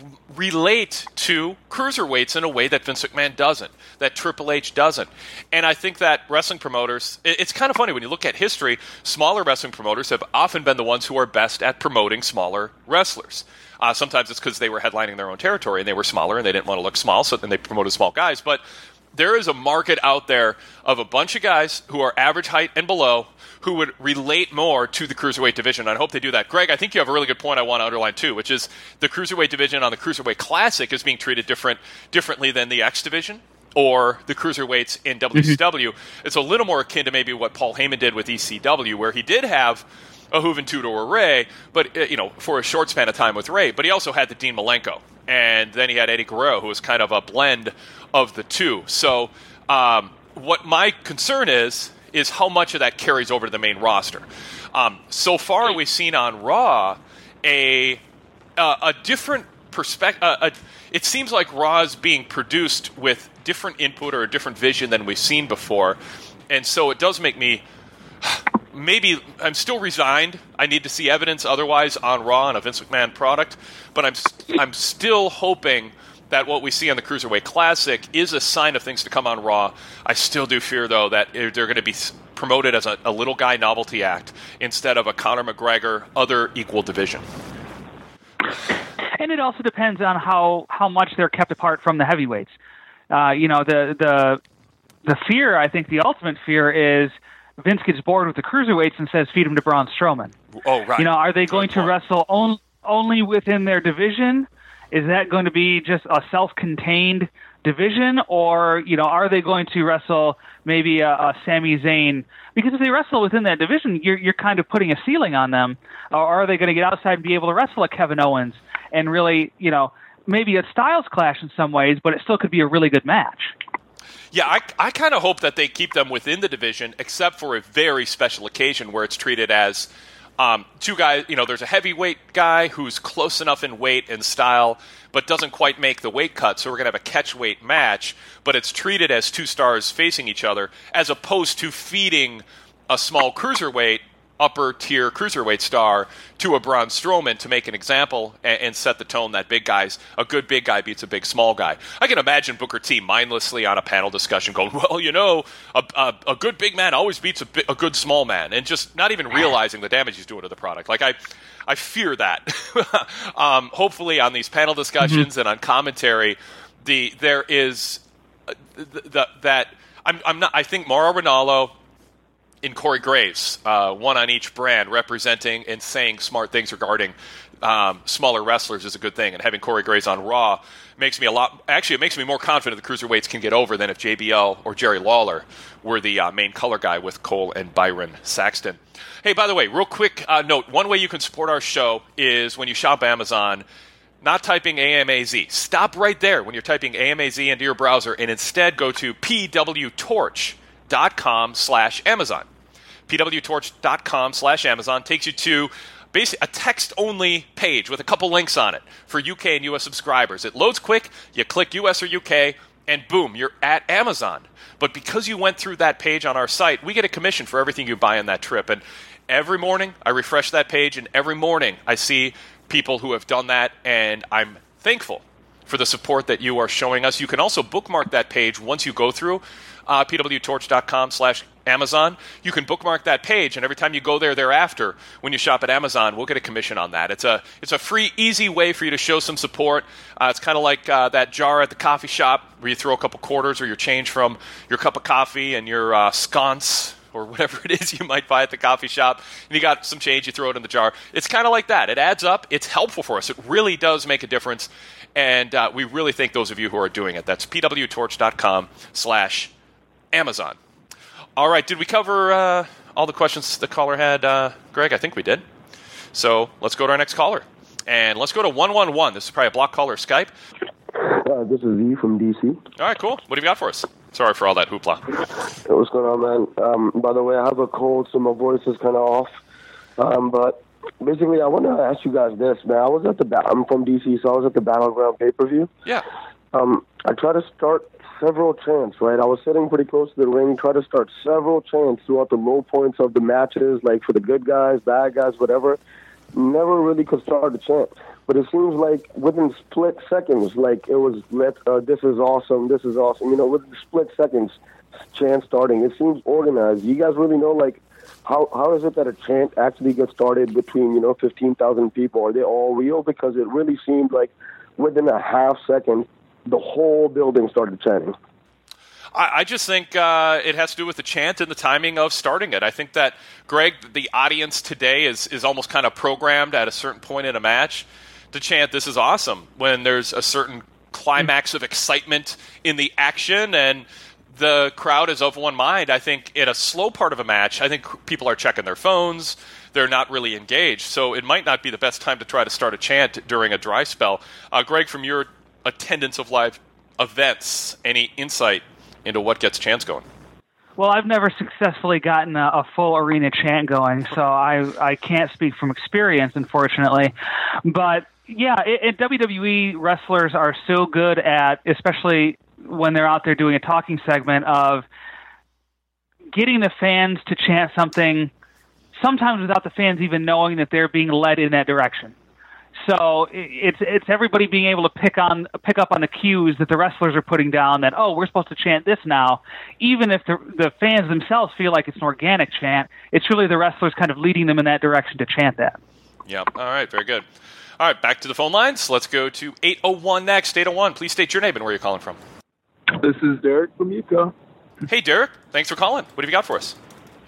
relate to cruiserweights in a way that Vince McMahon doesn't, that Triple H doesn't. And I think that wrestling promoters, it's kind of funny when you look at history, smaller wrestling promoters have often been the ones who are best at promoting smaller wrestlers. Uh, sometimes it's because they were headlining their own territory and they were smaller and they didn't want to look small, so then they promoted small guys. But there is a market out there of a bunch of guys who are average height and below who would relate more to the Cruiserweight division. I hope they do that. Greg, I think you have a really good point I want to underline too, which is the Cruiserweight division on the Cruiserweight Classic is being treated different, differently than the X division or the Cruiserweights in W C W. Mm-hmm. It's a little more akin to maybe what Paul Heyman did with E C W, where he did have a Juventud or a Rey, but, you know, for a short span of time with Rey, but he also had the Dean Malenko. And then he had Eddie Guerrero, who was kind of a blend of the two. So um, what my concern is, is how much of that carries over to the main roster. Um, so far, we've seen on Raw a uh, a different perspective. Uh, it seems like Raw is being produced with different input or a different vision than we've seen before, and so it does make me maybe I'm still resigned. I need to see evidence otherwise on Raw and a Vince McMahon product, but I'm I'm still hoping that what we see on the Cruiserweight Classic is a sign of things to come on Raw. I still do fear, though, that they're going to be promoted as a, a little guy novelty act instead of a Conor McGregor other equal division. And it also depends on how, how much they're kept apart from the heavyweights. Uh, you know, the the the fear, I think the ultimate fear is Vince gets bored with the Cruiserweights and says, feed him to Braun Strowman. Oh, right. You know, are they going Good to point. wrestle on, only within their division? Is that going to be just a self-contained division, or you know, are they going to wrestle maybe a, a Sami Zayn? Because if they wrestle within that division, you're you're kind of putting a ceiling on them. Or are they going to get outside and be able to wrestle a Kevin Owens and really, you know, maybe a styles clash in some ways, but it still could be a really good match. Yeah, I, I kind of hope that they keep them within the division, except for a very special occasion where it's treated as Um, two guys, you know, there's a heavyweight guy who's close enough in weight and style, but doesn't quite make the weight cut, so we're going to have a catch-weight match, but it's treated as two stars facing each other, as opposed to feeding a small cruiserweight, upper-tier cruiserweight star to a Braun Strowman to make an example and, and set the tone that big guys, a good big guy beats a big small guy. I can imagine Booker T mindlessly on a panel discussion going, well, you know, a, a, a good big man always beats a, bi- a good small man, and just not even realizing the damage he's doing to the product. Like, I I fear that. um, hopefully on these panel discussions mm-hmm. and on commentary, the there is uh, the, the, that I'm, I'm not. I think Mauro Ranallo and Corey Graves, uh, one on each brand, representing and saying smart things regarding um, smaller wrestlers is a good thing. And having Corey Graves on Raw makes me a lot. Actually, it makes me more confident the cruiserweights can get over than if J B L or Jerry Lawler were the uh, main color guy with Cole and Byron Saxton. Hey, by the way, real quick uh, note: one way you can support our show is when you shop Amazon. Not typing A M A Z. Stop right there when you're typing A M A Z into your browser, and instead go to P W Torch dot com slash Amazon. P W Torch dot com slash Amazon takes you to basically a text-only page with a couple links on it for U K and U S subscribers. It loads quick, you click U S or U K, and boom, you're at Amazon. But because you went through that page on our site, we get a commission for everything you buy on that trip. And every morning, I refresh that page, and every morning I see people who have done that, and I'm thankful for the support that you are showing us. You can also bookmark that page once you go through uh, P W Torch dot com slash Amazon. You can bookmark that page, and every time you go there thereafter, when you shop at Amazon, we'll get a commission on that. It's a it's a free, easy way for you to show some support. Uh, it's kind of like uh, that jar at the coffee shop where you throw a couple quarters or your change from your cup of coffee and your uh, sconce or whatever it is you might buy at the coffee shop, and you got some change, you throw it in the jar. It's kind of like that. It adds up. It's helpful for us. It really does make a difference, and uh, we really thank those of you who are doing it. That's P W Torch dot com slash Amazon. All right, did we cover uh, all the questions the caller had, uh, Greg? I think we did. So let's go to our next caller. And let's go to one one one. This is probably a block caller Skype. Uh, this is E from D C. All right, cool. What have you got for us? Sorry for all that hoopla. Hey, what's going on, man? Um, by the way, I have a cold, so my voice is kind of off. Um, but basically, I want to ask you guys this, man. I was at the ba- I'm from D C, so I was at the Battleground pay-per-view. Yeah. Um, I tried to start several chants, right? I was sitting pretty close to the ring, tried to start several chants throughout the low points of the matches, like for the good guys, bad guys, whatever. Never really could start a chant. But it seems like within split seconds, like it was, let uh, this is awesome, this is awesome. You know, within split seconds, chant starting. It seems organized. You guys really know, like, how how is it that a chant actually gets started between, you know, fifteen thousand people? Are they all real? Because it really seemed like within a half second, the whole building started chanting. I, I just think uh, it has to do with the chant and the timing of starting it. I think that, Greg, the audience today is, is almost kind of programmed at a certain point in a match to chant, this is awesome, when there's a certain climax of excitement in the action and the crowd is of one mind. I think in a slow part of a match, I think people are checking their phones. They're not really engaged. So it might not be the best time to try to start a chant during a dry spell. Uh, Greg, from your attendance of live events, any insight into what gets chants going? Well, I've never successfully gotten a, a full arena chant going, so I I can't speak from experience, unfortunately. But yeah, it, it, W W E wrestlers are so good at, especially when they're out there doing a talking segment, of getting the fans to chant something, sometimes without the fans even knowing that they're being led in that direction. So it's it's everybody being able to pick on pick up on the cues that the wrestlers are putting down, that, oh, we're supposed to chant this now. Even if the the fans themselves feel like it's an organic chant, it's really the wrestlers kind of leading them in that direction to chant that. Yeah. All right. Very good. All right. Back to the phone lines. Let's go to eight oh one next. eight oh one, please state your name and where you're calling from. This is Derek from Utah. Hey, Derek. Thanks for calling. What have you got for us?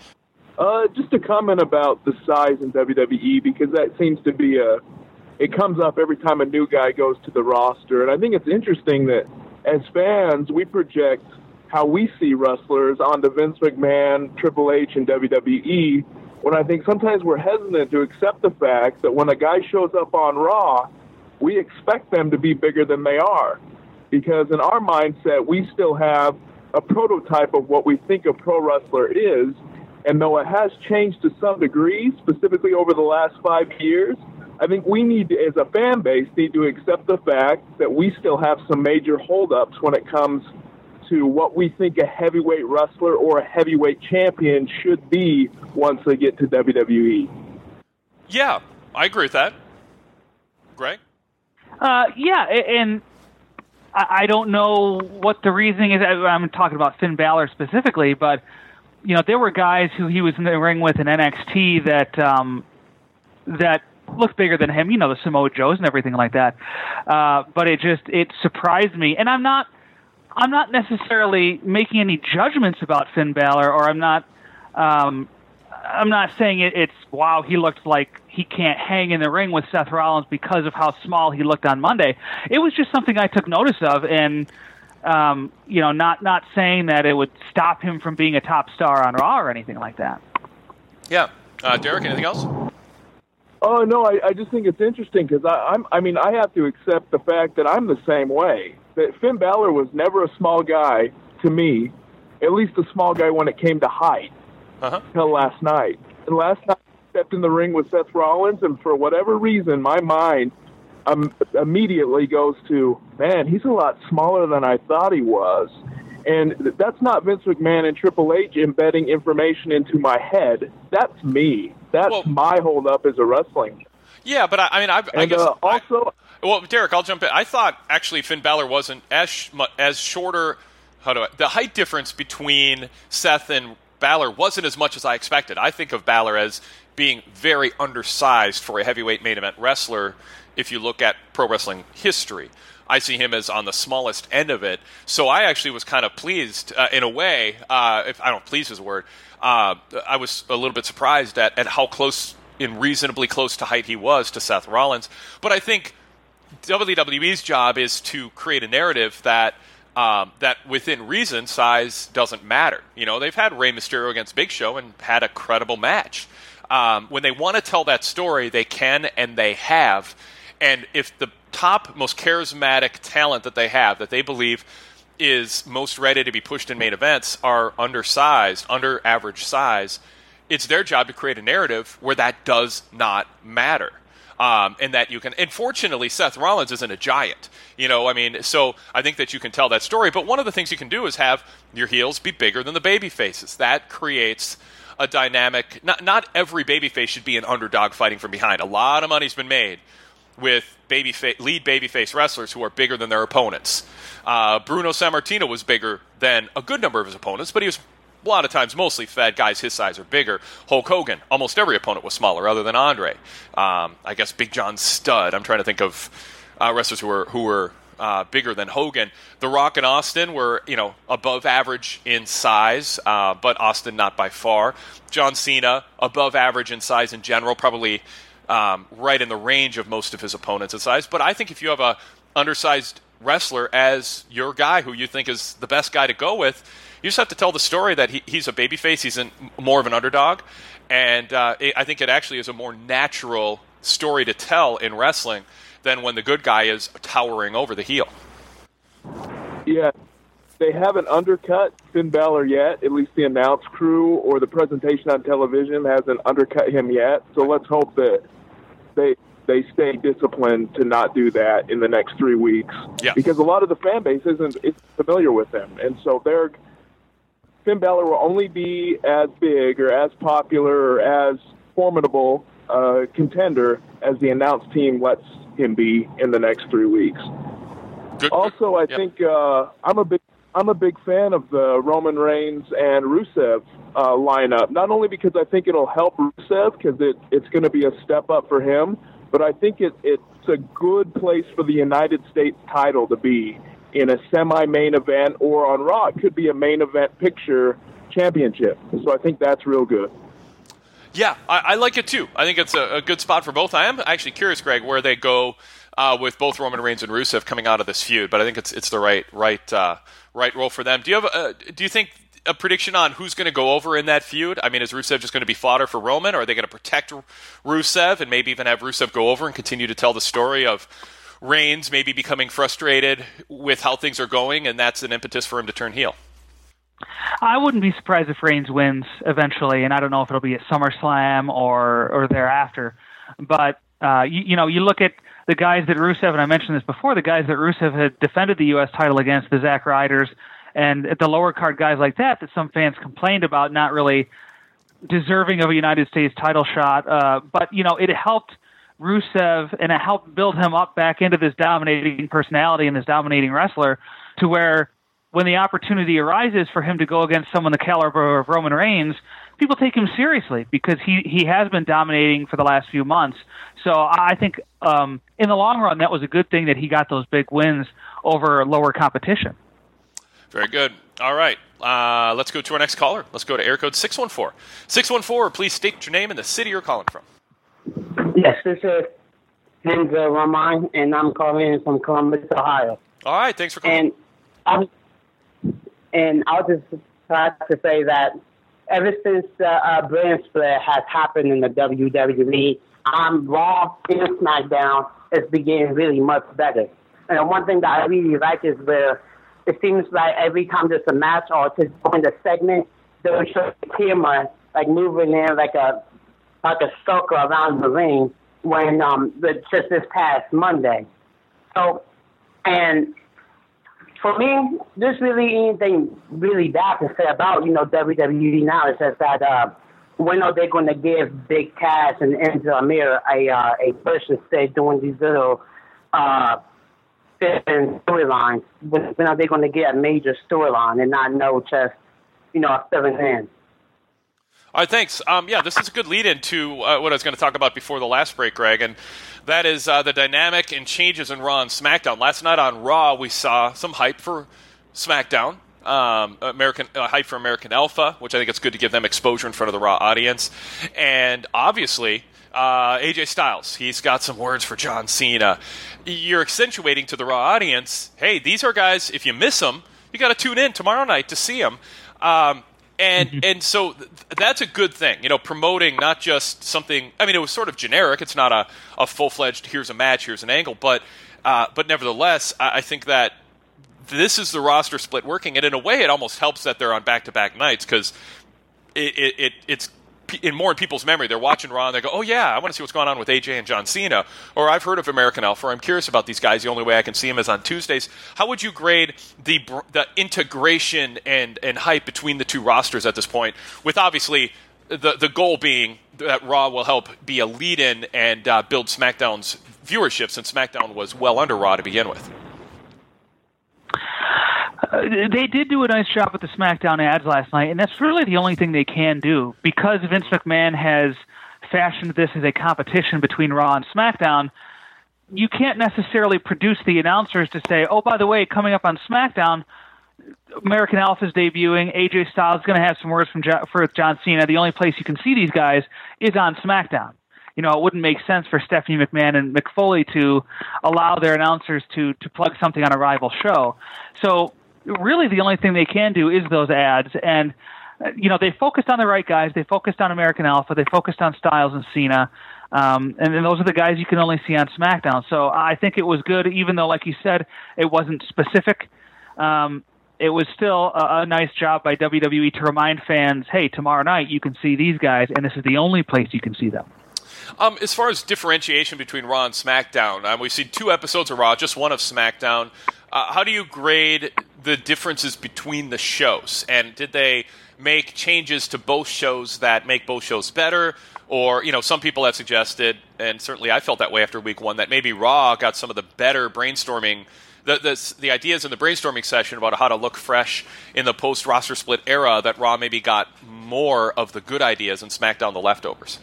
Uh, just a comment about the size in W W E, because that seems to be a it comes up every time a new guy goes to the roster. And I think it's interesting that as fans, we project how we see wrestlers onto Vince McMahon, Triple H, and W W E, when I think sometimes we're hesitant to accept the fact that when a guy shows up on Raw, we expect them to be bigger than they are. Because in our mindset, we still have a prototype of what we think a pro wrestler is. And though it has changed to some degree, specifically over the last five years, I think we need to, as a fan base, need to accept the fact that we still have some major holdups when it comes to what we think a heavyweight wrestler or a heavyweight champion should be once they get to W W E. Yeah, I agree with that. Greg? Uh, yeah, and I don't know what the reasoning is. I'm talking about Finn Balor specifically, but you know, there were guys who he was in the ring with in N X T that um, that looked bigger than him. You know, the Samoa Joes and everything like that. Uh, but it just it surprised me, and I'm not I'm not necessarily making any judgments about Finn Balor, or I'm not um, I'm not saying it, it's wow, he looked like he can't hang in the ring with Seth Rollins because of how small he looked on Monday. It was just something I took notice of, and um, you know, not not saying that it would stop him from being a top star on Raw or anything like that. Yeah, uh, Derek, anything else? Oh no, I, I just think it's interesting because I'm I mean I have to accept the fact that I'm the same way. That Finn Balor was never a small guy to me, at least a small guy when it came to height. Uh-huh. Until last night. And last night I stepped in the ring with Seth Rollins, and for whatever reason, my mind um, immediately goes to, man, he's a lot smaller than I thought he was. And that's not Vince McMahon and Triple H embedding information into my head. That's me. That's well, my hold-up as a wrestling. Yeah, but I, I mean, I, I and, guess... Uh, also... I, well, Derek, I'll jump in. I thought, actually, Finn Balor wasn't as as shorter... How do I... The height difference between Seth and Balor wasn't as much as I expected. I think of Balor as being very undersized for a heavyweight main event wrestler if you look at pro wrestling history. I see him as on the smallest end of it. So I actually was kind of pleased, uh, in a way, uh, if I don't know, pleased is a word, uh, I was a little bit surprised at, at how close, in reasonably close to height he was to Seth Rollins. But I think W W E's job is to create a narrative that Um, that within reason, size doesn't matter. You know, they've had Rey Mysterio against Big Show and had a credible match. Um, when they want to tell that story, they can and they have. And if the top, most charismatic talent that they have, that they believe is most ready to be pushed in main events, are undersized, under average size, it's their job to create a narrative where that does not matter. Um, and that you can, and fortunately, Seth Rollins isn't a giant, you know, I mean, so I think that you can tell that story, but one of the things you can do is have your heels be bigger than the baby faces. That creates a dynamic. Not, not every babyface should be an underdog fighting from behind. A lot of money's been made with baby fa- lead babyface wrestlers who are bigger than their opponents. Uh, Bruno Sammartino was bigger than a good number of his opponents, but he was a lot of times mostly fed guys his size are bigger. Hulk Hogan, almost every opponent was smaller other than Andre. Um, I guess Big John Studd. I'm trying to think of uh, wrestlers who were who were uh, bigger than Hogan. The Rock and Austin were, you know, above average in size, uh, but Austin not by far. John Cena, above average in size in general, probably um, right in the range of most of his opponents in size. But I think if you have a undersized wrestler as your guy who you think is the best guy to go with, you just have to tell the story that he, he's a babyface, he's in, more of an underdog, and uh, it, I think it actually is a more natural story to tell in wrestling than when the good guy is towering over the heel. Yeah, they haven't undercut Finn Balor yet. At least the announce crew or the presentation on television hasn't undercut him yet. So let's hope that they they stay disciplined to not do that in the next three weeks. Yeah. Because a lot of the fan base isn't, isn't familiar with him. And so they're, Finn Balor will only be as big or as popular or as formidable uh, contender as the announce team lets him be in the next three weeks. Good. Also, I Yep. think uh, I'm a big I'm a big fan of the Roman Reigns and Rusev uh, lineup. Not only because I think it'll help Rusev because it, it's going to be a step up for him, but I think it, it's a good place for the United States title to be in a semi-main event or on Raw. It could be a main event picture championship. So I think that's real good. Yeah, I, I like it too. I think it's a, a good spot for both. I am actually curious, Greg, where they go uh, with both Roman Reigns and Rusev coming out of this feud. But I think it's it's the right right uh, right role for them. Do you have a, do you think a prediction on who's going to go over in that feud? I mean, is Rusev just going to be fodder for Roman, or are they going to protect Rusev and maybe even have Rusev go over and continue to tell the story of Reigns maybe becoming frustrated with how things are going, and that's an impetus for him to turn heel? I wouldn't be surprised if Reigns wins eventually, and I don't know if it'll be at SummerSlam or or thereafter. But uh, you, you know, you look at the guys that Rusev, and I mentioned this before, the guys that Rusev had defended the U S title against, the Zack Ryders, and at the lower card guys like that, that some fans complained about not really deserving of a United States title shot. Uh, but you know, it helped Rusev, and it helped build him up back into this dominating personality and this dominating wrestler, to where when the opportunity arises for him to go against someone the caliber of Roman Reigns, people take him seriously because he, he has been dominating for the last few months. So I think um, in the long run, that was a good thing that he got those big wins over lower competition. Very good. All right. Uh, let's go to our next caller. Let's go to air code six one four. six one four, please state your name and the city you're calling from. Yes, this is Denzel Ramon, and I'm calling in from Columbus, Ohio. All right. Thanks for calling. And I'm And I'll just try to say that ever since the uh, brand split has happened in the W W E, um, Raw and SmackDown is beginning really much better. And one thing that I really like is where it seems like every time there's a match or just during the segment, they'll show the camera like moving in like a like a circle around the ring when um the, just this past Monday. So and. For me, there's really anything really bad to say about, you know, W W E now. It's just that uh, when are they going to give Big Cass and Enzo Amir a uh, a push to stay doing these little uh, storylines? When, when are they going to get a major storyline and not know just, you know, filling in? All right, thanks. Um, yeah, this is a good lead-in to uh, what I was going to talk about before the last break, Greg, and that is uh, the dynamic and changes in Raw and SmackDown. Last night on Raw, we saw some hype for SmackDown, um, American uh, hype for American Alpha, which I think it's good to give them exposure in front of the Raw audience. And obviously, uh, A J Styles, he's got some words for John Cena. You're accentuating to the Raw audience, hey, these are guys, if you miss them, you got to tune in tomorrow night to see them. Um, And mm-hmm. and so th- that's a good thing, you know, promoting not just something. I mean, it was sort of generic. It's not a, a full fledged. Here's a match. Here's an angle. But uh, but nevertheless, I, I think that this is the roster split working, and in a way, it almost helps that they're on back to back nights because it, it, it it's in more in people's memory. They're watching Raw and they go, oh yeah, I want to see what's going on with A J and John Cena, or I've heard of American Alpha. Or I'm curious about these guys. The only way I can see them is on Tuesdays. How would you grade the the integration and, and hype between the two rosters at this point? With obviously the the goal being that Raw will help be a lead-in and uh, build SmackDown's viewership, since SmackDown was well under Raw to begin with. Uh, they did do a nice job with the SmackDown ads last night, and that's really the only thing they can do. Because Vince McMahon has fashioned this as a competition between Raw and SmackDown, you can't necessarily produce the announcers to say, oh, by the way, coming up on SmackDown, American Alpha is debuting, A J Styles is going to have some words from John, for John Cena. The only place you can see these guys is on SmackDown. You know, it wouldn't make sense for Stephanie McMahon and Mick Foley to allow their announcers to, to plug something on a rival show. So really the only thing they can do is those ads. And, uh, you know, they focused on the right guys. They focused on American Alpha. They focused on Styles and Cena. Um, and then those are the guys you can only see on SmackDown. So I think it was good, even though, like you said, it wasn't specific. Um, it was still a, a nice job by W W E to remind fans, hey, tomorrow night you can see these guys, and this is the only place you can see them. Um, as far as differentiation between Raw and SmackDown, um, we've seen two episodes of Raw, just one of SmackDown. Uh, how do you grade the differences between the shows? And did they make changes to both shows that make both shows better? Or, you know, some people have suggested, and certainly I felt that way after week one, that maybe Raw got some of the better brainstorming, the the, the ideas in the brainstorming session about how to look fresh in the post-roster split era, that Raw maybe got more of the good ideas and SmackDown the leftovers.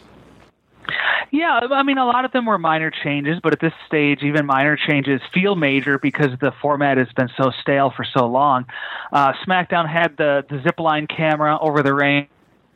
Yeah, I mean, a lot of them were minor changes, but at this stage, even minor changes feel major because the format has been so stale for so long. Uh, SmackDown had the, the zipline camera over the ring,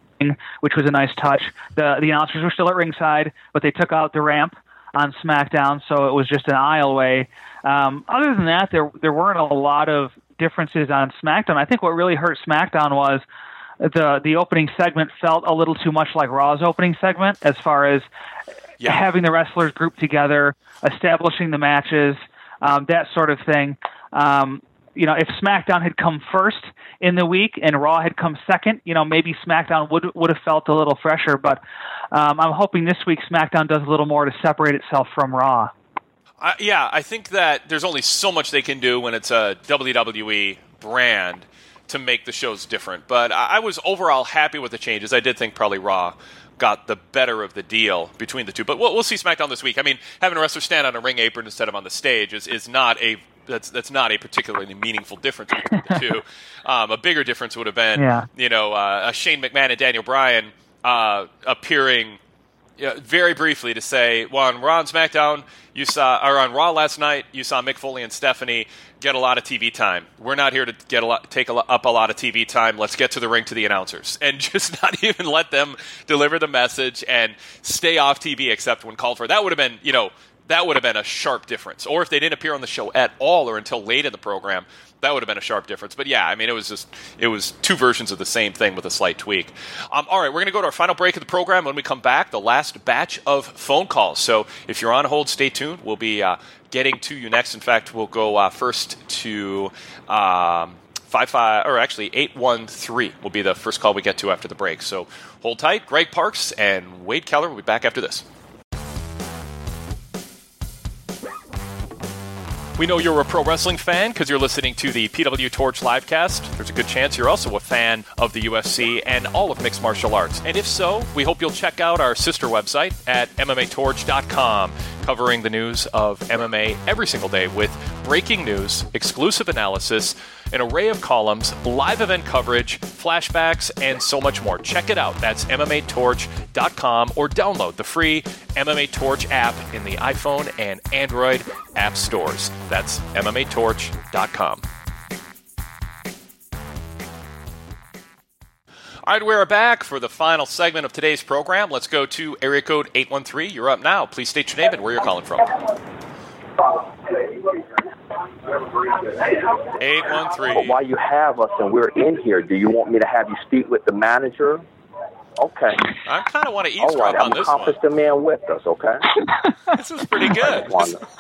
which was a nice touch. The the announcers were still at ringside, but they took out the ramp on SmackDown, so it was just an aisleway. Um, other than that, there there weren't a lot of differences on SmackDown. I think what really hurt SmackDown was the the opening segment felt a little too much like Raw's opening segment as far as yeah. having the wrestlers grouped together, establishing the matches, um, that sort of thing. Um, you know, if SmackDown had come first in the week and Raw had come second, you know, maybe SmackDown would would have felt a little fresher. But um, I'm hoping this week SmackDown does a little more to separate itself from Raw. Uh, yeah, I think that there's only so much they can do when it's a W W E brand to make the shows different. But I was overall happy with the changes. I did think probably Raw got the better of the deal between the two. But we'll, we'll see SmackDown this week. I mean, having a wrestler stand on a ring apron instead of on the stage is, is not a that's that's not a particularly meaningful difference between the two. Um, a bigger difference would have been, yeah. you know, uh, a Shane McMahon and Daniel Bryan uh, appearing uh, very briefly to say, well, on Raw and SmackDown, you saw, or on Raw last night, you saw Mick Foley and Stephanie get a lot of T V time. We're not here to get a lot, take a lot, up a lot of T V time. Let's get to the ring to the announcers and just not even let them deliver the message and stay off T V except when called for. That would have been, you know, that would have been a sharp difference. Or if they didn't appear on the show at all or until late in the program, that would have been a sharp difference. But yeah, I mean, it was just it was two versions of the same thing with a slight tweak. Um, all right, we're going to go to our final break of the program. When we come back, the last batch of phone calls. So if you're on hold, stay tuned. We'll be uh, getting to you next. In fact, we'll go uh, first to um, five five or actually eight one three will be the first call we get to after the break. So hold tight. Greg Parks and Wade Keller will be back after this. We know you're a pro wrestling fan because you're listening to the P W Torch livecast. There's a good chance you're also a fan of the U F C and all of mixed martial arts. And if so, we hope you'll check out our sister website at M M A torch dot com, covering the news of M M A every single day with breaking news, exclusive analysis, an array of columns, live event coverage, flashbacks, and so much more. Check it out. That's M M A torch dot com or download the free M M A Torch app in the iPhone and Android app stores. That's M M A torch dot com. All right, we're back for the final segment of today's program. Let's go to area code eight one three. You're up now. Please state your name and where you're calling from. eight one three. But while you have us and we're in here, do you want me to have you speak with the manager? Okay. I kind of want to All eavesdrop right, on I'm this accomplish one. the man with us, okay? This is pretty good.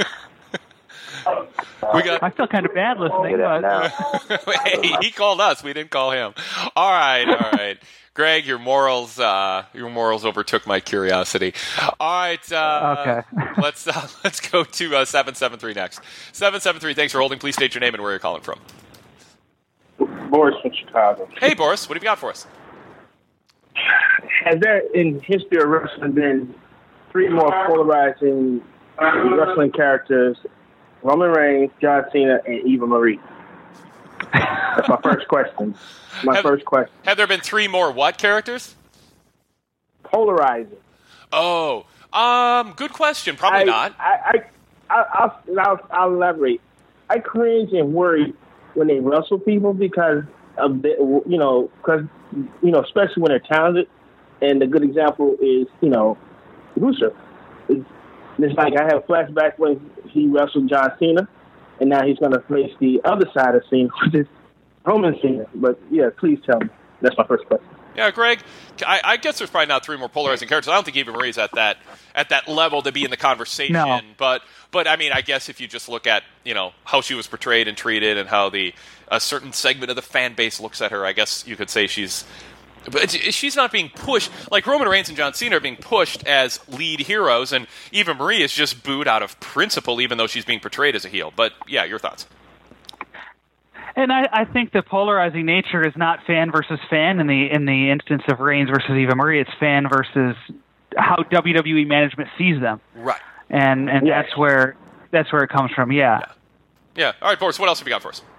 We got. I feel kind of bad listening, but Hey, he called us. We didn't call him. All right, all right. Greg, your morals, uh, your morals overtook my curiosity. All right. Uh, okay. let's uh, let's go to uh, seven seven three next. seven seven three. Thanks for holding. Please state your name and where you're calling from. Boris from Chicago. Hey, Boris. What have you got for us? Has there, in history of wrestling, been three more polarizing wrestling characters: Roman Reigns, John Cena, and Eva Marie? That's my first question. My have, first question. Have there been three more what characters? Polarizing. Oh, um, good question. Probably I, not. I, I, I, I'll, I'll, I'll elaborate. I cringe and worry when they wrestle people because of the, you know, because you know, especially when they're talented. And a good example is, you know, Rusev. It's, it's like I have flashbacks when he wrestled John Cena, and now he's going to face the other side of Cena, which is Roman Cena. But yeah, please tell me. That's my first question. Yeah, Greg, I, I guess there's probably not three more polarizing characters. I don't think Eva Marie's at that at that level to be in the conversation. No. But but I mean, I guess if you just look at, you know, how she was portrayed and treated and how the a certain segment of the fan base looks at her, I guess you could say she's. But she's not being pushed like Roman Reigns and John Cena are being pushed as lead heroes, and Eva Marie is just booed out of principle, even though she's being portrayed as a heel. But yeah, your thoughts. And I, I think the polarizing nature is not fan versus fan in the in the instance of Reigns versus Eva Marie. It's fan versus how W W E management sees them. Right. And and Yeah. that's where that's where it comes from. Yeah. Yeah. Yeah. All right, Boris. What else have you got for us?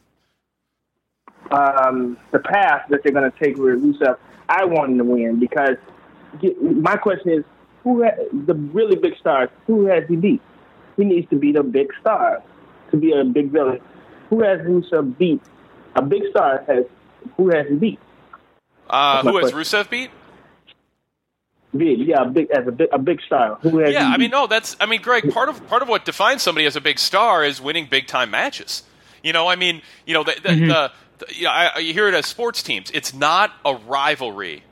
Um, the path that they're going to take with Rusev, I want him to win because get, my question is, who ha- the really big stars? Who has he beat? He needs to beat a big star to be a big villain. Who has Rusev beat? A big star has. Who has he beat? Uh, That's my who has question. Rusev beat? Big, yeah, a big as a big, a big star. Who has? Yeah, he I mean, beat? no, that's. I mean, Greg. Part of part of what defines somebody as a big star is winning big time matches. You know, I mean, you know, the, the, Mm-hmm. the, the yeah, I, you hear it as sports teams. It's not a rivalry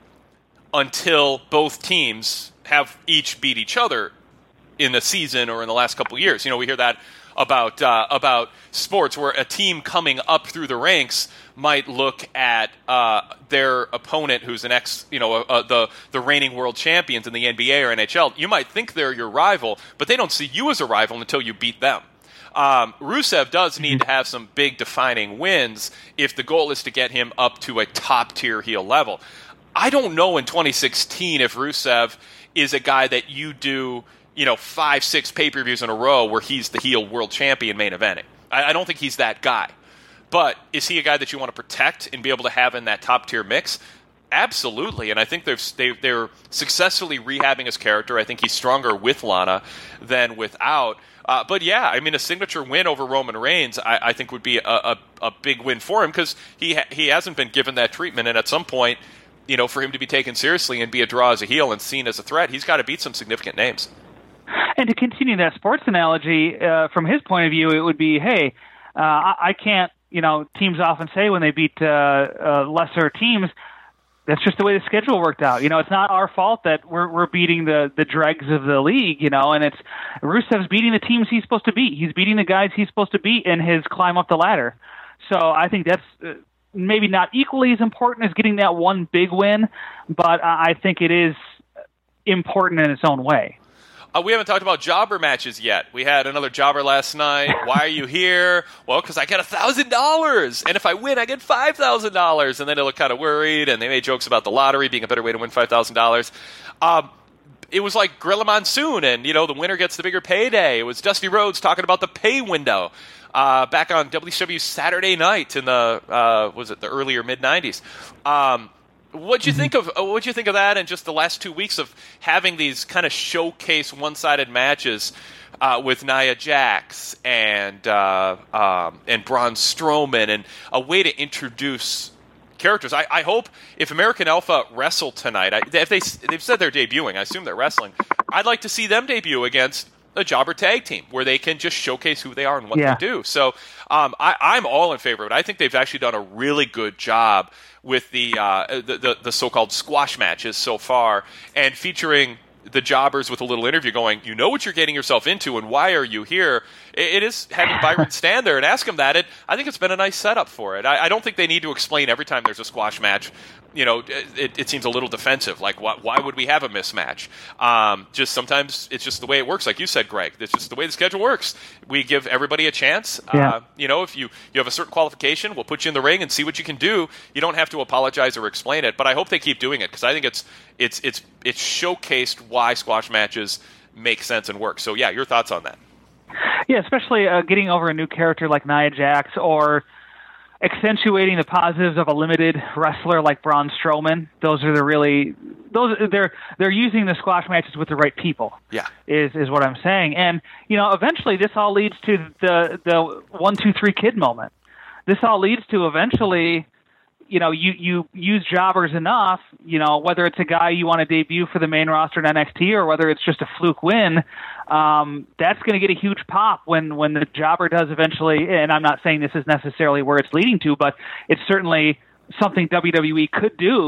until both teams have each beat each other in the season or in the last couple of years. You know, we hear that about uh, about sports where a team coming up through the ranks might look at uh, their opponent, who's an ex, you know, uh, uh, the the reigning world champions in the N B A or N H L. You might think they're your rival, but they don't see you as a rival until you beat them. Um, Rusev does need to have some big defining wins if the goal is to get him up to a top tier heel level. I don't know in twenty sixteen if Rusev is a guy that you do, you know, five, six pay-per-views in a row where he's the heel world champion main eventing. I, I don't think he's that guy. But is he a guy that you want to protect and be able to have in that top-tier mix? Absolutely, and I think they're, they, they're successfully rehabbing his character. I think he's stronger with Lana than without. Uh, but yeah, I mean, a signature win over Roman Reigns, I, I think would be a, a, a big win for him because he ha- he hasn't been given that treatment, and at some point, you know, for him to be taken seriously and be a draw as a heel and seen as a threat, he's got to beat some significant names. And to continue that sports analogy, uh, from his point of view, it would be, hey, uh, I, I can't, you know, teams often say when they beat uh, uh, lesser teams, that's just the way the schedule worked out. You know, it's not our fault that we're we're beating the, the dregs of the league, you know, and it's Rusev's beating the teams he's supposed to beat. He's beating the guys he's supposed to beat in his climb up the ladder. So I think that's uh, maybe not equally as important as getting that one big win, but uh, I think it is important in its own way. Uh, we haven't talked about jobber matches yet. We had another jobber last night. Why are you here? Well, because I get one thousand dollars. And if I win, I get five thousand dollars. And then they look kind of worried, and they made jokes about the lottery being a better way to win five thousand dollars. Um, it was like Gorilla Monsoon, and, you know, the winner gets the bigger payday. It was Dusty Rhodes talking about the pay window uh, back on W C W Saturday night in the, uh, was it the earlier mid-nineties. Um What'd you think of what'd you think of that, and just the last two weeks of having these kind of showcase one-sided matches uh, with Nia Jax and uh, um, and Braun Strowman, and a way to introduce characters? I, I hope if American Alpha wrestle tonight, I, if they they've said they're debuting, I assume they're wrestling. I'd like to see them debut against a jobber tag team where they can just showcase who they are and what Yeah. they do. So um, I, I'm all in favor of it. I think they've actually done a really good job with the, uh, the, the the so-called squash matches so far, and featuring the jobbers with a little interview going, you know what you're getting yourself into, and why are you here? It, it is having Byron stand there and ask him that. It, I think it's been a nice setup for it. I, I don't think they need to explain every time there's a squash match. You know, it, it seems a little defensive. Like, why, why would we have a mismatch? Um, just sometimes it's just the way it works. Like you said, Greg, it's just the way the schedule works. We give everybody a chance. Yeah. Uh, you know, if you, you have a certain qualification, we'll put you in the ring and see what you can do. You don't have to apologize or explain it. But I hope they keep doing it because I think it's it's it's it's showcased why squash matches make sense and work. So, yeah, your thoughts on that? Yeah, especially uh, getting over a new character like Nia Jax, or accentuating the positives of a limited wrestler like Braun Strowman. Those are the really those they're they're using the squash matches with the right people. Yeah, is is what I'm saying. And you know, eventually this all leads to the the one two three kid moment. This all leads to eventually, you know, you you use jobbers enough, you know, whether it's a guy you want to debut for the main roster in N X T or whether it's just a fluke win, um, that's going to get a huge pop when, when the jobber does eventually, and I'm not saying this is necessarily where it's leading to, but it's certainly something W W E could do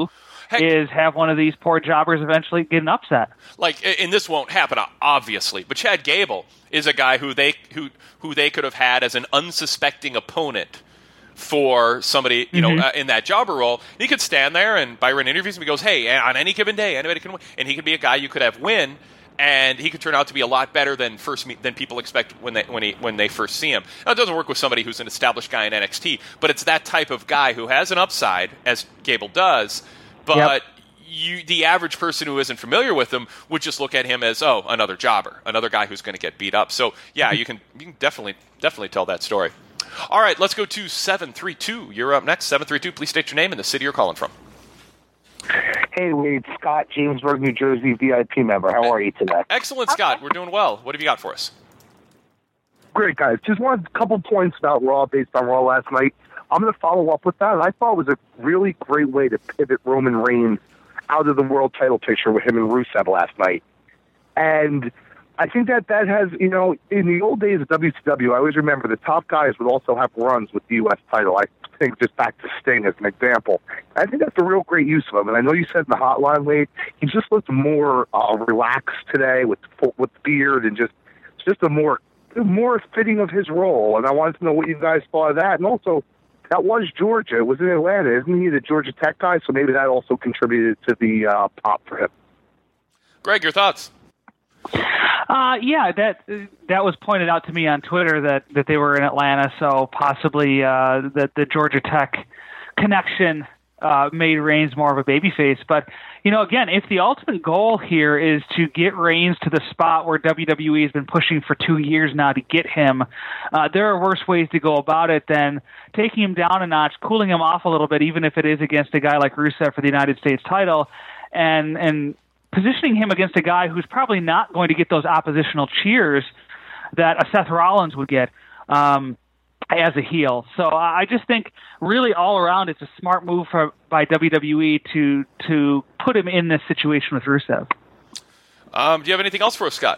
Heck, is have one of these poor jobbers eventually get an upset. Like, and this won't happen, obviously, but Chad Gable is a guy who they who who they could have had as an unsuspecting opponent for somebody, you mm-hmm. know, uh, in that jobber role. He could stand there, and Byron interviews him. He goes, "Hey, on any given day, anybody can win," and he could be a guy you could have win. And he could turn out to be a lot better than first me- than people expect when they when he when they first see him. Now, it doesn't work with somebody who's an established guy in N X T, but it's that type of guy who has an upside, as Gable does. But yep. you, the average person who isn't familiar with him, would just look at him as, oh, another jobber, another guy who's going to get beat up. So yeah, you can you can definitely definitely tell that story. All right, let's go to seven three two. You're up next. seven three two. Please state your name and the city you're calling from. Hey, Wade, Scott, Jamesburg, New Jersey, V I P member. How are you today? Excellent, Scott. We're doing well. What have you got for us? Great, guys. Just wanted a couple points about Raw based on Raw last night. I'm going to follow up with that. I thought it was a really great way to pivot Roman Reigns out of the world title picture with him and Rusev last night. And I think that that has, you know, in the old days of W C W, I always remember the top guys would also have runs with the U S title. I think just back to Sting as an example. I think that's a real great use of him. And I know you said in the hotline, Wade, he just looked more uh, relaxed today with with the beard and just just a more more fitting of his role. And I wanted to know what you guys thought of that. And also, that was Georgia. It was in Atlanta. Isn't he the Georgia Tech guy? So maybe that also contributed to the uh, pop for him. Greg, your thoughts? Uh, yeah, that that was pointed out to me on Twitter that, that they were in Atlanta, so possibly uh, that the Georgia Tech connection uh, made Reigns more of a babyface. But, you know, again, if the ultimate goal here is to get Reigns to the spot where W W E has been pushing for two years now to get him, uh, there are worse ways to go about it than taking him down a notch, cooling him off a little bit, even if it is against a guy like Rusev for the United States title, and and positioning him against a guy who's probably not going to get those oppositional cheers that a Seth Rollins would get um, as a heel. So I just think really all around it's a smart move for, by W W E to to put him in this situation with Rusev. Um, do you have anything else for us, Scott?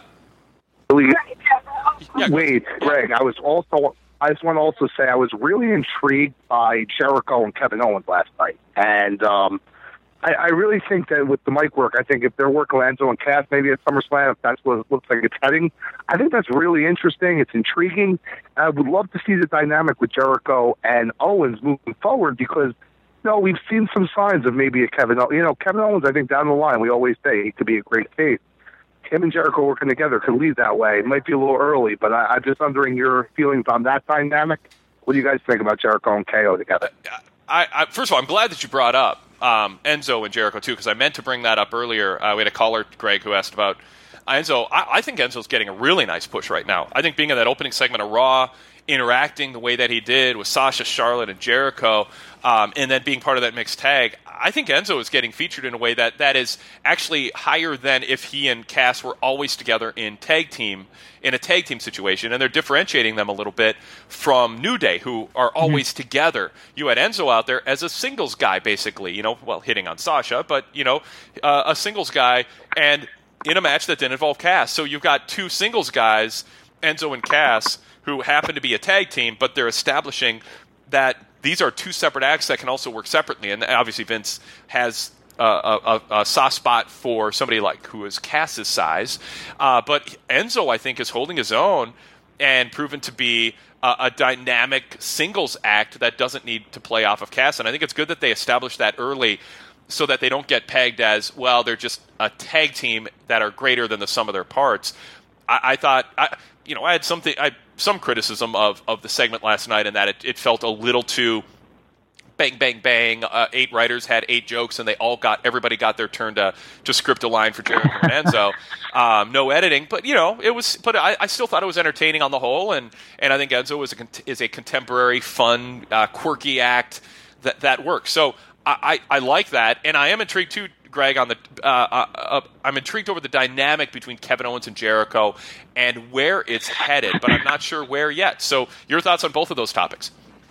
Yeah, Wait, Greg, I was also I just want to also say I was really intrigued by Jericho and Kevin Owens last night. And um I, I really think that with the mic work, I think if they're working with Enzo and Cass maybe at SummerSlam, if that's what it looks like it's heading, I think that's really interesting. It's intriguing. I would love to see the dynamic with Jericho and Owens moving forward because, you know, we've seen some signs of maybe a Kevin Owens. You know, Kevin Owens, I think down the line, we always say he could be a great face. Him and Jericho working together could lead that way. It might be a little early, but I, I'm just wondering your feelings on that dynamic. What do you guys think about Jericho and K O together? I, I, first of all, I'm glad that you brought up Um, Enzo and Jericho, too, because I meant to bring that up earlier. Uh, we had a caller, Greg, who asked about Enzo. I, I think Enzo's getting a really nice push right now. I think being in that opening segment of Raw, interacting the way that he did with Sasha, Charlotte, and Jericho, um, and then being part of that mixed tag, I think Enzo is getting featured in a way that, that is actually higher than if he and Cass were always together in tag team, in a tag team situation, and they're differentiating them a little bit from New Day, who are always mm-hmm. together. You had Enzo out there as a singles guy, basically, you know, well, hitting on Sasha, but, you know, uh, a singles guy, and in a match that didn't involve Cass. So you've got two singles guys, Enzo and Cass, who happen to be a tag team, but they're establishing that these are two separate acts that can also work separately. And obviously Vince has uh, a, a soft spot for somebody like who is Cass's size. Uh, but Enzo, I think, is holding his own and proven to be a, a dynamic singles act that doesn't need to play off of Cass. And I think it's good that they established that early so that they don't get pegged as, well, they're just a tag team that are greater than the sum of their parts. I, I thought... I, You know, I had something, I, some criticism of, of the segment last night in that it, it felt a little too bang, bang, bang. Uh, eight writers had eight jokes, and they all got, everybody got their turn to, to script a line for Jericho and Enzo. Um, no editing, but you know, it was. But I, I still thought it was entertaining on the whole, and, and I think Enzo is a is a contemporary, fun, uh, quirky act that that works. So I, I, I like that, and I am intrigued too, Greg, on the uh, uh, uh, I'm intrigued over the dynamic between Kevin Owens and Jericho and where it's headed, but I'm not sure where yet. So your thoughts on both of those topics?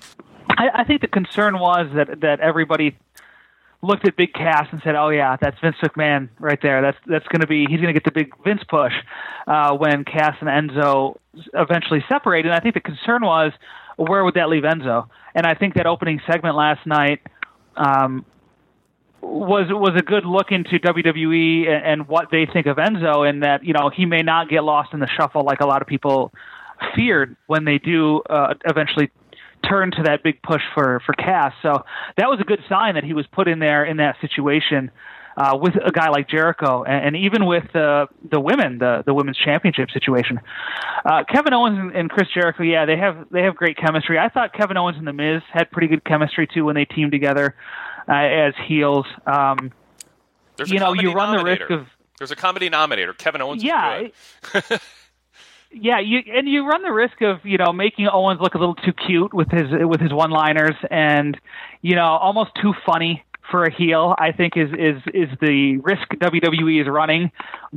I, I think the concern was that, that everybody looked at Big Cass and said, "Oh yeah, that's Vince McMahon right there. That's that's going to be he's going to get the big Vince push uh, when Cass and Enzo eventually separate." And I think the concern was, where would that leave Enzo? And I think that opening segment last night. Um, was was a good look into W W E and, and what they think of Enzo, and that, you know, he may not get lost in the shuffle like a lot of people feared when they do uh, eventually turn to that big push for, for Cass. So that was a good sign that he was put in there in that situation uh, with a guy like Jericho, and, and even with uh, the women, the, the women's championship situation. Uh, Kevin Owens and, and Chris Jericho, yeah, they have they have great chemistry. I thought Kevin Owens and The Miz had pretty good chemistry too when they teamed together uh, as heels. Um, There's you a know, you run the nominator. risk of There's a comedy nominator. Kevin Owens yeah, is good. Yeah, you and you run the risk of, you know, making Owens look a little too cute with his with his one-liners, and, you know, almost too funny for a heel, I think is is is the risk W W E is running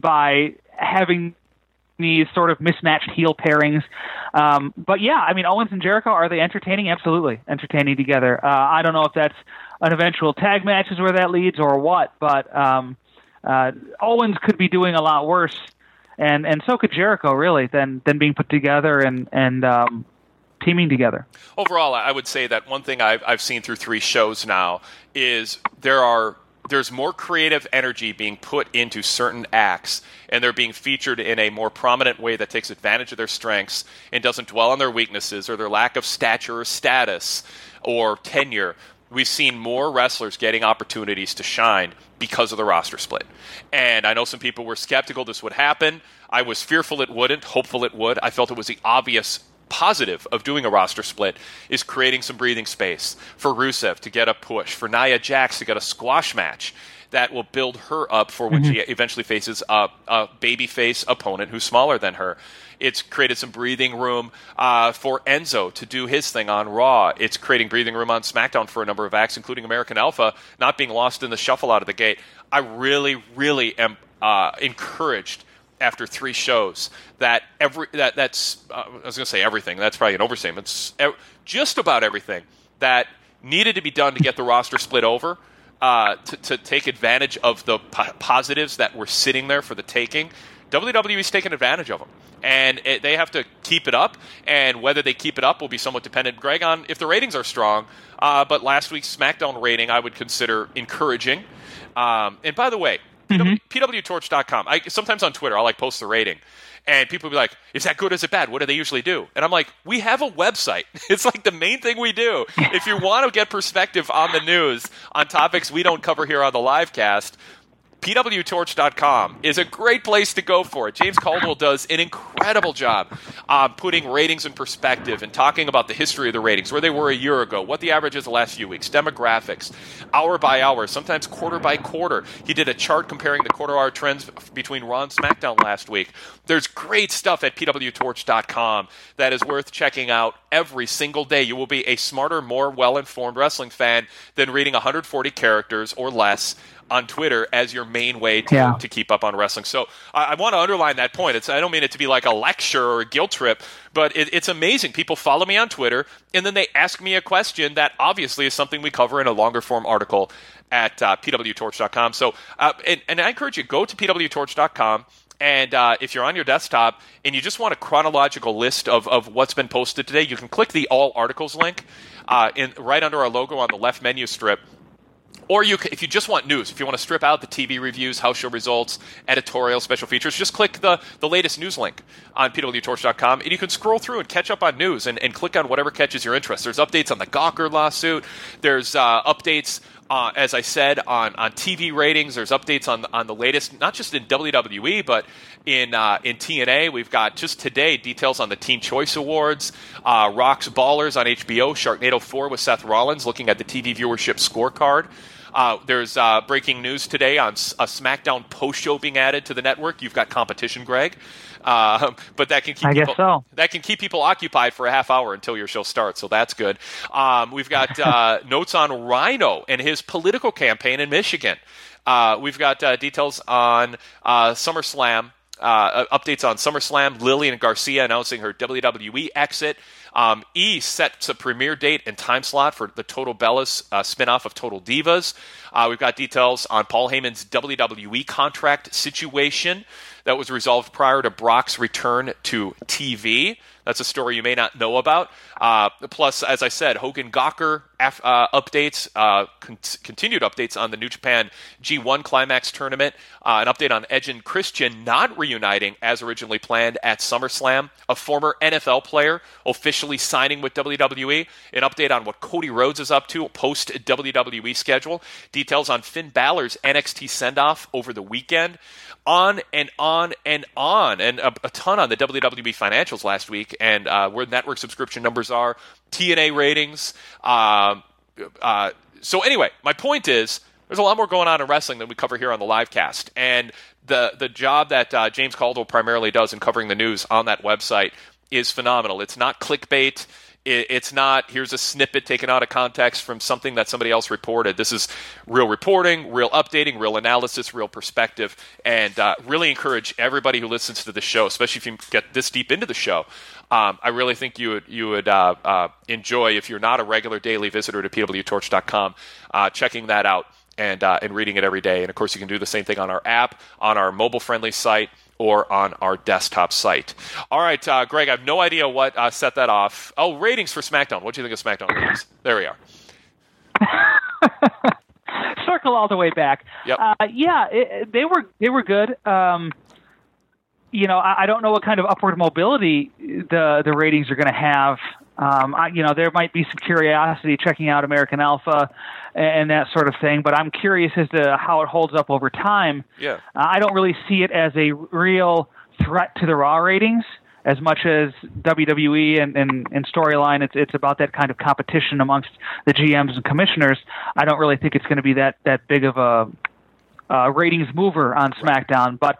by having these sort of mismatched heel pairings. Um, but yeah, I mean, Owens and Jericho, are they entertaining? Absolutely entertaining together. Uh, I don't know if that's an eventual tag match is where that leads or what, but um, uh, Owens could be doing a lot worse. And and so could Jericho, really, than than being put together and and um, teaming together. Overall, I would say that one thing I've I've seen through three shows now is there are there's more creative energy being put into certain acts, and they're being featured in a more prominent way that takes advantage of their strengths and doesn't dwell on their weaknesses or their lack of stature or status or tenure. We've seen more wrestlers getting opportunities to shine because of the roster split. And I know some people were skeptical this would happen. I was fearful it wouldn't, hopeful it would. I felt it was the obvious positive of doing a roster split is creating some breathing space for Rusev to get a push, for Nia Jax to get a squash match that will build her up for when mm-hmm. she eventually faces a, a babyface opponent who's smaller than her. It's created some breathing room uh, for Enzo to do his thing on Raw. It's creating breathing room on SmackDown for a number of acts, including American Alpha, not being lost in the shuffle out of the gate. I really, really am uh, encouraged after three shows that every that that's uh, I was going to say everything. That's probably an overstatement. It's ev- just about everything that needed to be done to get the roster split over. Uh, to, to take advantage of the po- positives that were sitting there for the taking. W W E's taking advantage of them. And it, they have to keep it up, and whether they keep it up will be somewhat dependent, Greg, on if the ratings are strong. Uh, but last week's SmackDown rating I would consider encouraging. Um, and by the way, mm-hmm. P W Torch dot com, I, sometimes on Twitter I'll like post the rating. And people will be like, is that good or is it bad? What do they usually do? And I'm like, we have a website. It's like the main thing we do. If you want to get perspective on the news, on topics we don't cover here on the live cast, P W Torch dot com is a great place to go for it. James Caldwell does an incredible job uh, putting ratings in perspective and talking about the history of the ratings, where they were a year ago, what the average is the last few weeks, demographics, hour by hour, sometimes quarter by quarter. He did a chart comparing the quarter-hour trends between Raw and SmackDown last week. There's great stuff at P W Torch dot com that is worth checking out every single day. You will be a smarter, more well-informed wrestling fan than reading one hundred forty characters or less on Twitter as your main way to, yeah. to keep up on wrestling. So I, I want to underline that point. It's, I don't mean it to be like a lecture or a guilt trip, but it, it's amazing. People follow me on Twitter, and then they ask me a question that obviously is something we cover in a longer form article at uh, P W Torch dot com. So, uh, and, and I encourage you, go to P W Torch dot com. And uh, if you're on your desktop and you just want a chronological list of, of what's been posted today, you can click the All Articles link uh, in, right under our logo on the left menu strip. Or you, if you just want news, if you want to strip out the T V reviews, house show results, editorial, special features, just click the, the latest news link on P W Torch dot com, and you can scroll through and catch up on news and, and click on whatever catches your interest. There's updates on the Gawker lawsuit. There's uh, updates, uh, as I said, on, on T V ratings. There's updates on on the latest, not just in W W E, but in uh, in T N A. We've got just today details on the Teen Choice Awards, uh, Rock's Ballers on H B O, Sharknado four with Seth Rollins, looking at the T V viewership scorecard. Uh, there's uh, breaking news today on a SmackDown post-show being added to the network. You've got competition, Greg, uh, but that can keep I people, guess so. that can keep people occupied for a half hour until your show starts. So that's good. Um, we've got uh, notes on Rhino and his political campaign in Michigan. Uh, we've got uh, details on uh, SummerSlam. Uh, updates on SummerSlam, Lillian Garcia announcing her W W E exit. Um, E sets a premiere date and time slot for the Total Bellas uh, spinoff of Total Divas. Uh, we've got details on Paul Heyman's W W E contract situation that was resolved prior to Brock's return to T V. That's a story you may not know about. Uh, plus, as I said, Hogan Gawker af- uh, updates, uh, con- continued updates on the New Japan G one Climax tournament, uh, an update on Edge and Christian not reuniting as originally planned at SummerSlam, a former N F L player officially signing with W W E, an update on what Cody Rhodes is up to, a post-W W E schedule, details on Finn Balor's N X T send-off over the weekend, on and on and on, and a, a ton on the W W E financials last week, and uh, where network subscription numbers are, T N A ratings. Uh, uh, so anyway, my point is, there's a lot more going on in wrestling than we cover here on the live cast, and the the job that uh, James Caldwell primarily does in covering the news on that website is phenomenal. It's not clickbait. It's not, here's a snippet taken out of context from something that somebody else reported. This is real reporting, real updating, real analysis, real perspective, and uh, really encourage everybody who listens to the show, especially if you get this deep into the show. Um, I really think you would you would uh, uh, enjoy, if you're not a regular daily visitor to P W torch dot com, uh, checking that out and uh, and reading it every day. And, of course, you can do the same thing on our app, on our mobile-friendly site, or on our desktop site. All right, uh, Greg, I have no idea what uh, set that off. Oh, ratings for SmackDown. What do you think of SmackDown ratings? There we are. Circle all the way back. Yep. Uh, yeah, it, they were they were good. Um, you know, I, I don't know what kind of upward mobility the the ratings are going to have. Um, I, you know, there might be some curiosity checking out American Alpha and that sort of thing, but I'm curious as to how it holds up over time. Yeah. Uh, I don't really see it as a real threat to the Raw ratings as much as W W E and, and, and storyline. It's it's about that kind of competition amongst the G Ms and commissioners. I don't really think it's going to be that, that big of a uh, ratings mover on SmackDown, but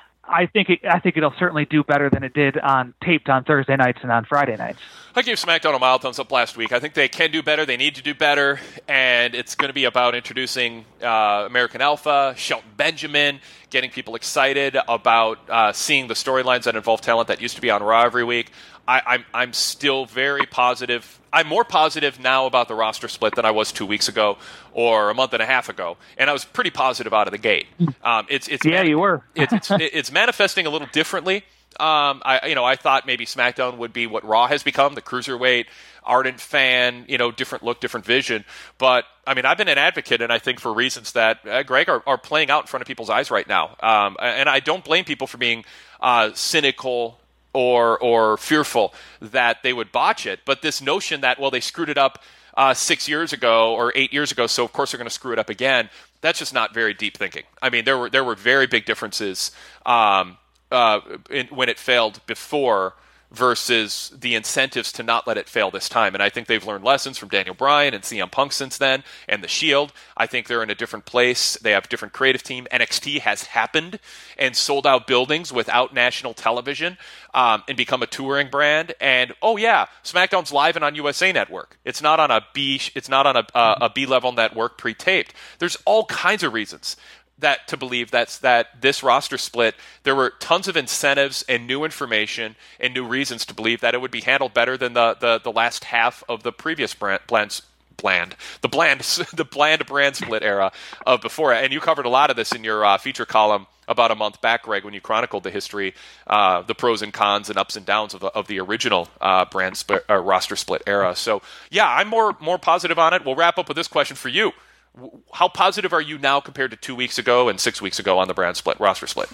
I think it, I think it'll certainly do better than it did on taped on Thursday nights and on Friday nights. I gave SmackDown a mild thumbs up last week. I think they can do better. They need to do better, and it's going to be about introducing uh, American Alpha, Shelton Benjamin, getting people excited about uh, seeing the storylines that involve talent that used to be on Raw every week. I, I'm I'm still very positive. I'm more positive now about the roster split than I was two weeks ago or a month and a half ago, and I was pretty positive out of the gate. Um, it's it's yeah, mani- you were. it's, it's it's manifesting a little differently. Um, I you know I thought maybe SmackDown would be what Raw has become, the cruiserweight, ardent fan, you know, different look, different vision. But I mean, I've been an advocate, and I think for reasons that uh, Greg are, are playing out in front of people's eyes right now. Um, and I don't blame people for being uh, cynical or or fearful that they would botch it. But this notion that, well, they screwed it up uh, six years ago or eight years ago, so of course they're going to screw it up again, that's just not very deep thinking. I mean, there were there were very big differences um, uh, in, when it failed before versus the incentives to not let it fail this time. And I think they've learned lessons from Daniel Bryan and C M Punk since then, and The Shield. I think they're in a different place. They have a different creative team. N X T has happened and sold out buildings without national television um, and become a touring brand. And, oh yeah, SmackDown's live and on U S A Network. It's not on a B, it's not on a, uh, a B-level network pre-taped. There's all kinds of reasons that to believe that's that this roster split, there were tons of incentives and new information and new reasons to believe that it would be handled better than the the, the last half of the previous brand, bland, bland the bland the bland brand split era of before. And you covered a lot of this in your uh, feature column about a month back, Greg, when you chronicled the history, uh, the pros and cons and ups and downs of the of the original uh, brand split, uh, roster split era. So yeah, I'm more more positive on it. We'll wrap up with this question for you. How positive are you now compared to two weeks ago and six weeks ago on the brand split, roster split?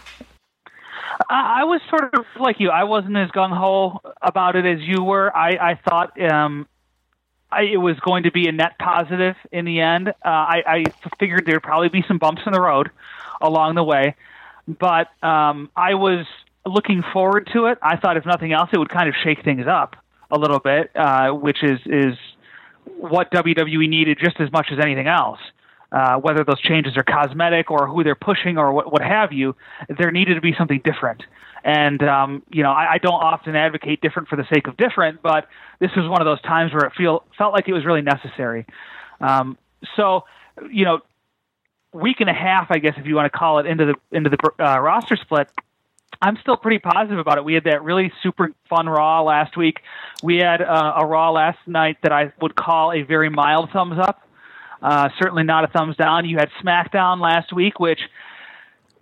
I was sort of like you. I wasn't as gung-ho about it as you were. I, I thought um, I, it was going to be a net positive in the end. Uh, I, I figured there would probably be some bumps in the road along the way. But um, I was looking forward to it. I thought, if nothing else, it would kind of shake things up a little bit, uh, which is, is what W W E needed just as much as anything else. Uh, whether those changes are cosmetic or who they're pushing or what, what have you, there needed to be something different. And, um, you know, I, I don't often advocate different for the sake of different, but this was one of those times where it feel, felt like it was really necessary. Um, so, you know, week and a half, I guess, if you want to call it, into the into the uh, roster split, I'm still pretty positive about it. We had that really super fun Raw last week. We had uh, a Raw last night that I would call a very mild thumbs up. Uh, certainly not a thumbs down. You had SmackDown last week, which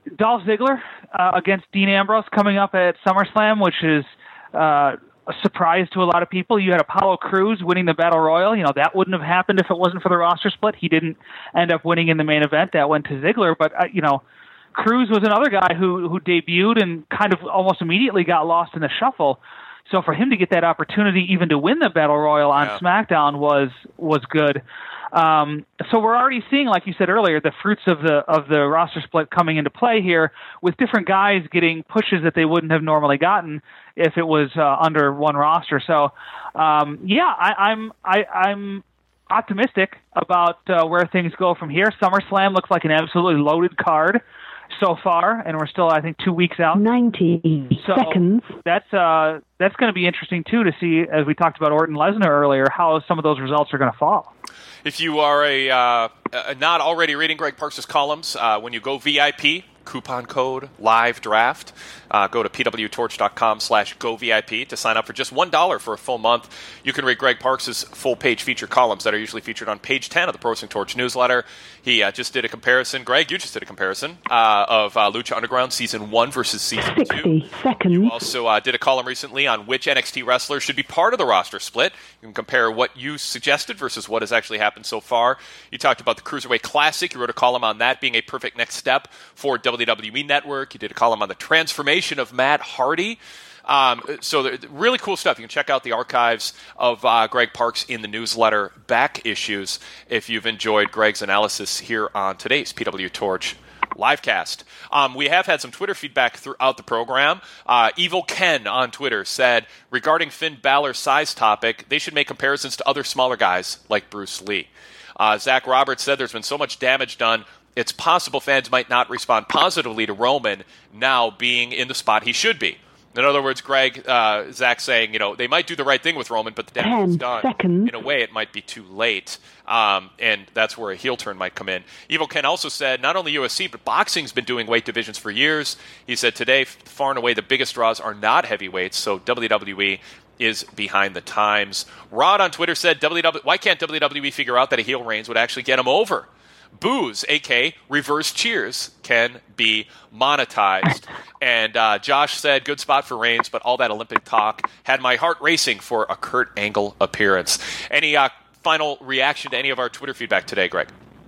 Dolph Ziggler uh, against Dean Ambrose coming up at SummerSlam, which is uh, a surprise to a lot of people. You had Apollo Crews winning the Battle Royal. You know, that wouldn't have happened if it wasn't for the roster split. He didn't end up winning in the main event. That went to Ziggler. But, uh, you know, Crews was another guy who, who debuted and kind of almost immediately got lost in the shuffle. So for him to get that opportunity even to win the Battle Royal on yeah. SmackDown was was good. Um, so we're already seeing, like you said earlier, the fruits of the of the roster split coming into play here, with different guys getting pushes that they wouldn't have normally gotten if it was uh, under one roster. So um, yeah, I, I'm I, I'm optimistic about uh, where things go from here. SummerSlam looks like an absolutely loaded card so far, and we're still, I think, two weeks out. ninety so seconds. That's uh, that's going to be interesting, too, to see, as we talked about Orton Lesnar earlier, how some of those results are going to fall. If you are a uh, not already reading Greg Parks' columns, uh, when you go V I P, coupon code live draft, uh, go to pwtorch.com slash go VIP to sign up for just one dollar for a full month. You can read Greg Parks' full-page feature columns that are usually featured on page ten of the Pro Wrestling Torch newsletter. He uh, just did a comparison. Greg, you just did a comparison uh, of uh, Lucha Underground Season one versus Season two. sixty seconds. You also uh, did a column recently on which N X T wrestler should be part of the roster split. You can compare what you suggested versus what has actually happened so far. You talked about the Cruiserweight Classic. You wrote a column on that being a perfect next step for W W E Network. You did a column on the transformation of Matt Hardy. Um, so really cool stuff. You can check out the archives of uh, Greg Parks in the newsletter back issues if you've enjoyed Greg's analysis here on today's P W Torch Livecast. Um, we have had some Twitter feedback throughout the program. Uh, Evil Ken on Twitter said, regarding Finn Balor's size topic, they should make comparisons to other smaller guys like Bruce Lee. Uh, Zach Roberts said there's been so much damage done, it's possible fans might not respond positively to Roman now being in the spot he should be. In other words, Greg, uh, Zach saying, you know, they might do the right thing with Roman, but the damage is done. Seconds. In a way, it might be too late, um, and that's where a heel turn might come in. Evil Ken also said, not only U F C, but boxing's been doing weight divisions for years. He said, today, far and away, the biggest draws are not heavyweights, so W W E is behind the times. Rod on Twitter said, W W E, why can't W W E figure out that a heel Reigns would actually get him over? Booze, a k a reverse cheers, can be monetized. And uh, Josh said, good spot for Reigns, but all that Olympic talk had my heart racing for a Kurt Angle appearance. Any uh, final reaction to any of our Twitter feedback today, Greg?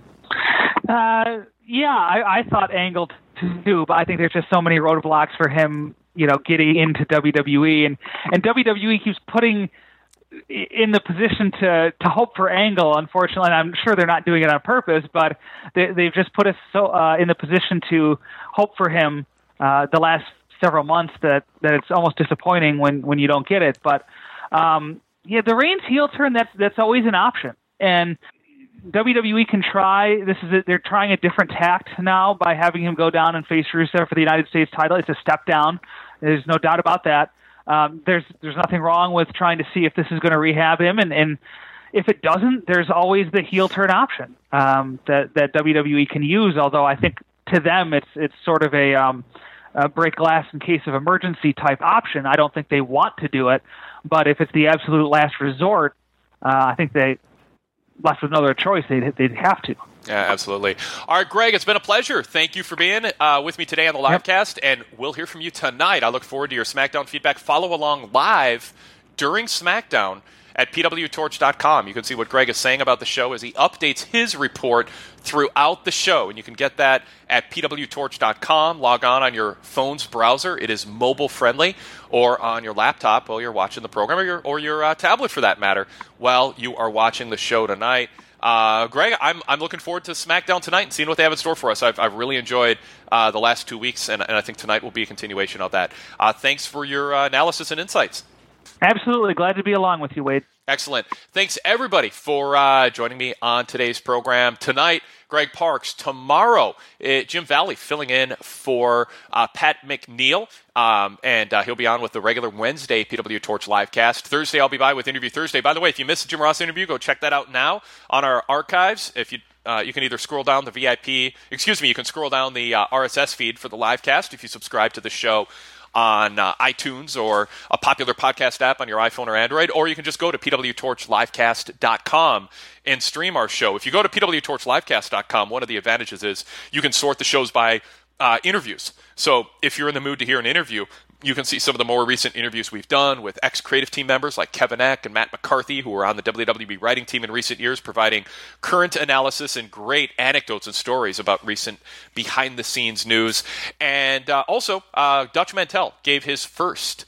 Uh, yeah, I, I thought Angle too, but I think there's just so many roadblocks for him, you know, getting into W W E. And, and W W E keeps putting in the position to, to hope for Angle. Unfortunately, I'm sure they're not doing it on purpose, but they, they've just put us so uh, in the position to hope for him uh, the last several months that, that it's almost disappointing when, when you don't get it. But um, yeah, the Reigns heel turn, that's that's always an option. And W W E can try. This is a, they're trying a different tact now by having him go down and face Rusev for the United States title. It's a step down. There's no doubt about that. Um, there's there's nothing wrong with trying to see if this is going to rehab him, and, and if it doesn't, there's always the heel turn option um, that that W W E can use. Although I think to them it's it's sort of a, um, a break glass in case of emergency type option. I don't think they want to do it, but if it's the absolute last resort, uh, I think they left with no other choice. They'd they'd have to. Yeah, absolutely. All right, Greg, it's been a pleasure. Thank you for being uh, with me today on the livecast, yep. and we'll hear from you tonight. I look forward to your SmackDown feedback. Follow along live during SmackDown at p w torch dot com. You can see what Greg is saying about the show as he updates his report throughout the show, and you can get that at p w torch dot com. Log on on your phone's browser. It is mobile-friendly, or on your laptop while you're watching the program, or your, or your uh, tablet, for that matter, while you are watching the show tonight. Uh, Greg, I'm I'm looking forward to SmackDown tonight and seeing what they have in store for us. I've I've really enjoyed uh, the last two weeks, and, and I think tonight will be a continuation of that. Uh, thanks for your uh, analysis and insights. Absolutely. Glad to be along with you, Wade. Excellent. Thanks, everybody, for uh, joining me on today's program. Tonight, Greg Parks. Tomorrow, uh, Jim Valley filling in for uh, Pat McNeil, um, and uh, he'll be on with the regular Wednesday P W Torch livecast. Thursday, I'll be by with Interview Thursday. By the way, if you missed the Jim Ross interview, go check that out now on our archives. If you Uh, you can either scroll down the V I P, excuse me, you can scroll down the uh, R S S feed for the livecast if you subscribe to the show on uh, iTunes or a popular podcast app on your iPhone or Android, or you can just go to p w torch livecast dot com and stream our show. If you go to p w torch livecast dot com, one of the advantages is you can sort the shows by uh, interviews. So if you're in the mood to hear an interview, you can see some of the more recent interviews we've done with ex-creative team members like Kevin Eck and Matt McCarthy, who were on the W W E writing team in recent years, providing current analysis and great anecdotes and stories about recent behind-the-scenes news. And uh, also, uh, Dutch Mantell gave his first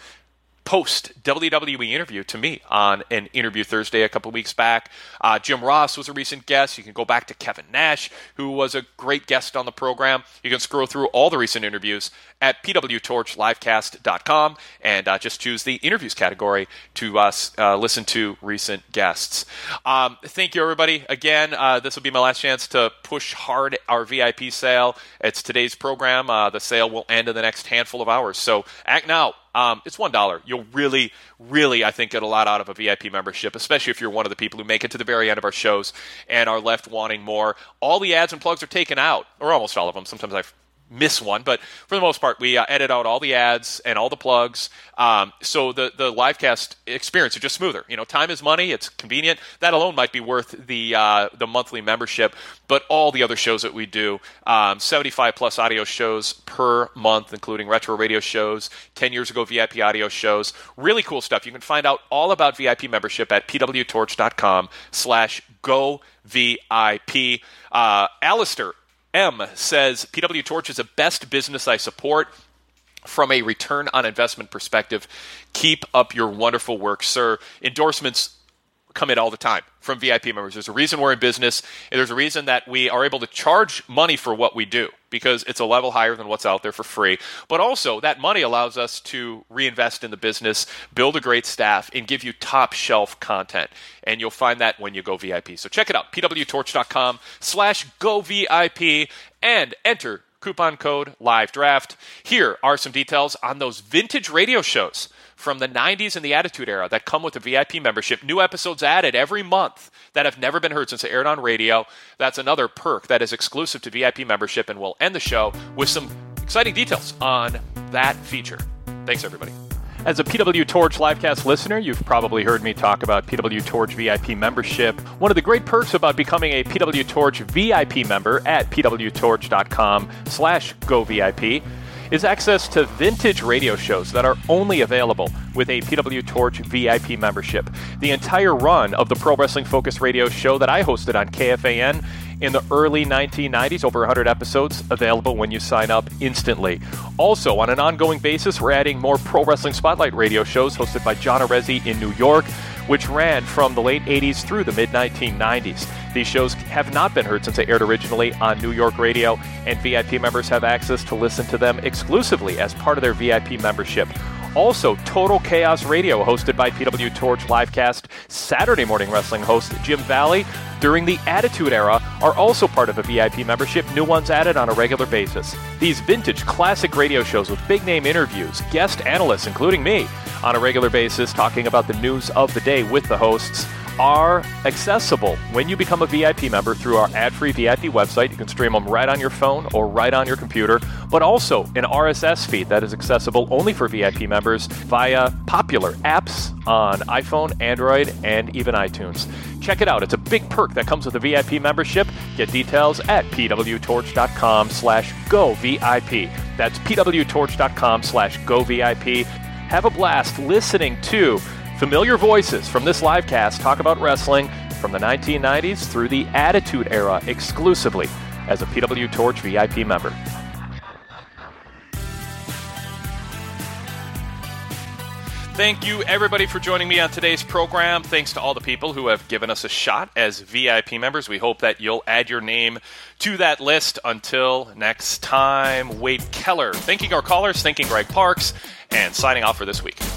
post-W W E interview to me on an Interview Thursday a couple weeks back. Uh, Jim Ross was a recent guest. You can go back to Kevin Nash, who was a great guest on the program. You can scroll through all the recent interviews at p w torch livecast dot com and uh, just choose the interviews category to uh, uh, listen to recent guests. Um, thank you, everybody. Again, uh, this will be my last chance to push hard our V I P sale. It's today's program. Uh, the sale will end in the next handful of hours, so act now. Um, it's one dollar. You'll really, really, I think, get a lot out of a V I P membership, especially if you're one of the people who make it to the very end of our shows and are left wanting more. All the ads and plugs are taken out, or almost all of them. Sometimes I miss one, but for the most part, we uh, edit out all the ads and all the plugs, um, so the the livecast experience is just smoother. You know, time is money. It's convenient. That alone might be worth the uh, the monthly membership. But all the other shows that we do, um, seventy-five plus audio shows per month, including retro radio shows, ten years ago V I P audio shows, really cool stuff. You can find out all about V I P membership at p w torch dot com slash go V I P. Uh, Alistair M says, P W Torch is the best business I support from a return on investment perspective. Keep up your wonderful work, sir. Endorsements come in all the time from V I P members. There's a reason we're in business, and there's a reason that we are able to charge money for what we do, because it's a level higher than what's out there for free. But also, that money allows us to reinvest in the business, build a great staff, and give you top-shelf content. And you'll find that when you go V I P. So check it out, p w torch dot com slash go V I P, and enter coupon code LiveDraft. Here are some details on those vintage radio shows from the nineties and the Attitude Era that come with a V I P membership. New episodes added every month that have never been heard since they aired on radio. That's another perk that is exclusive to V I P membership, and we'll end the show with some exciting details on that feature. Thanks, everybody. As a P W Torch Livecast listener, you've probably heard me talk about P W Torch V I P membership. One of the great perks about becoming a P W Torch V I P member at p w torch dot com slash go V I P is access to vintage radio shows that are only available with a P W Torch V I P membership. The entire run of the Pro Wrestling Focus radio show that I hosted on K F A N in the early nineteen nineties, over one hundred episodes, available when you sign up instantly. Also, on an ongoing basis, we're adding more Pro Wrestling Spotlight radio shows hosted by John Arezzi in New York, which ran from the late eighties through the mid nineteen nineties. These shows have not been heard since they aired originally on New York radio, and V I P members have access to listen to them exclusively as part of their V I P membership. Also, Total Chaos Radio, hosted by P W Torch Livecast Saturday morning wrestling host Jim Valley during the Attitude Era, are also part of a V I P membership, new ones added on a regular basis. These vintage classic radio shows with big-name interviews, guest analysts, including me, on a regular basis, talking about the news of the day with the hosts, are accessible when you become a V I P member through our ad-free V I P website. You can stream them right on your phone or right on your computer, but also an R S S feed that is accessible only for V I P members via popular apps on iPhone, Android, and even iTunes. Check it out. It's a big perk that comes with a V I P membership. Get details at p w torch dot com slash go V I P. That's p w torch dot com slash go V I P. Have a blast listening to familiar voices from this livecast talk about wrestling from the nineteen nineties through the Attitude Era exclusively as a P W Torch V I P member. Thank you, everybody, for joining me on today's program. Thanks to all the people who have given us a shot as V I P members. We hope that you'll add your name to that list. Until next time, Wade Keller, thanking our callers, thanking Greg Parks, and signing off for this week.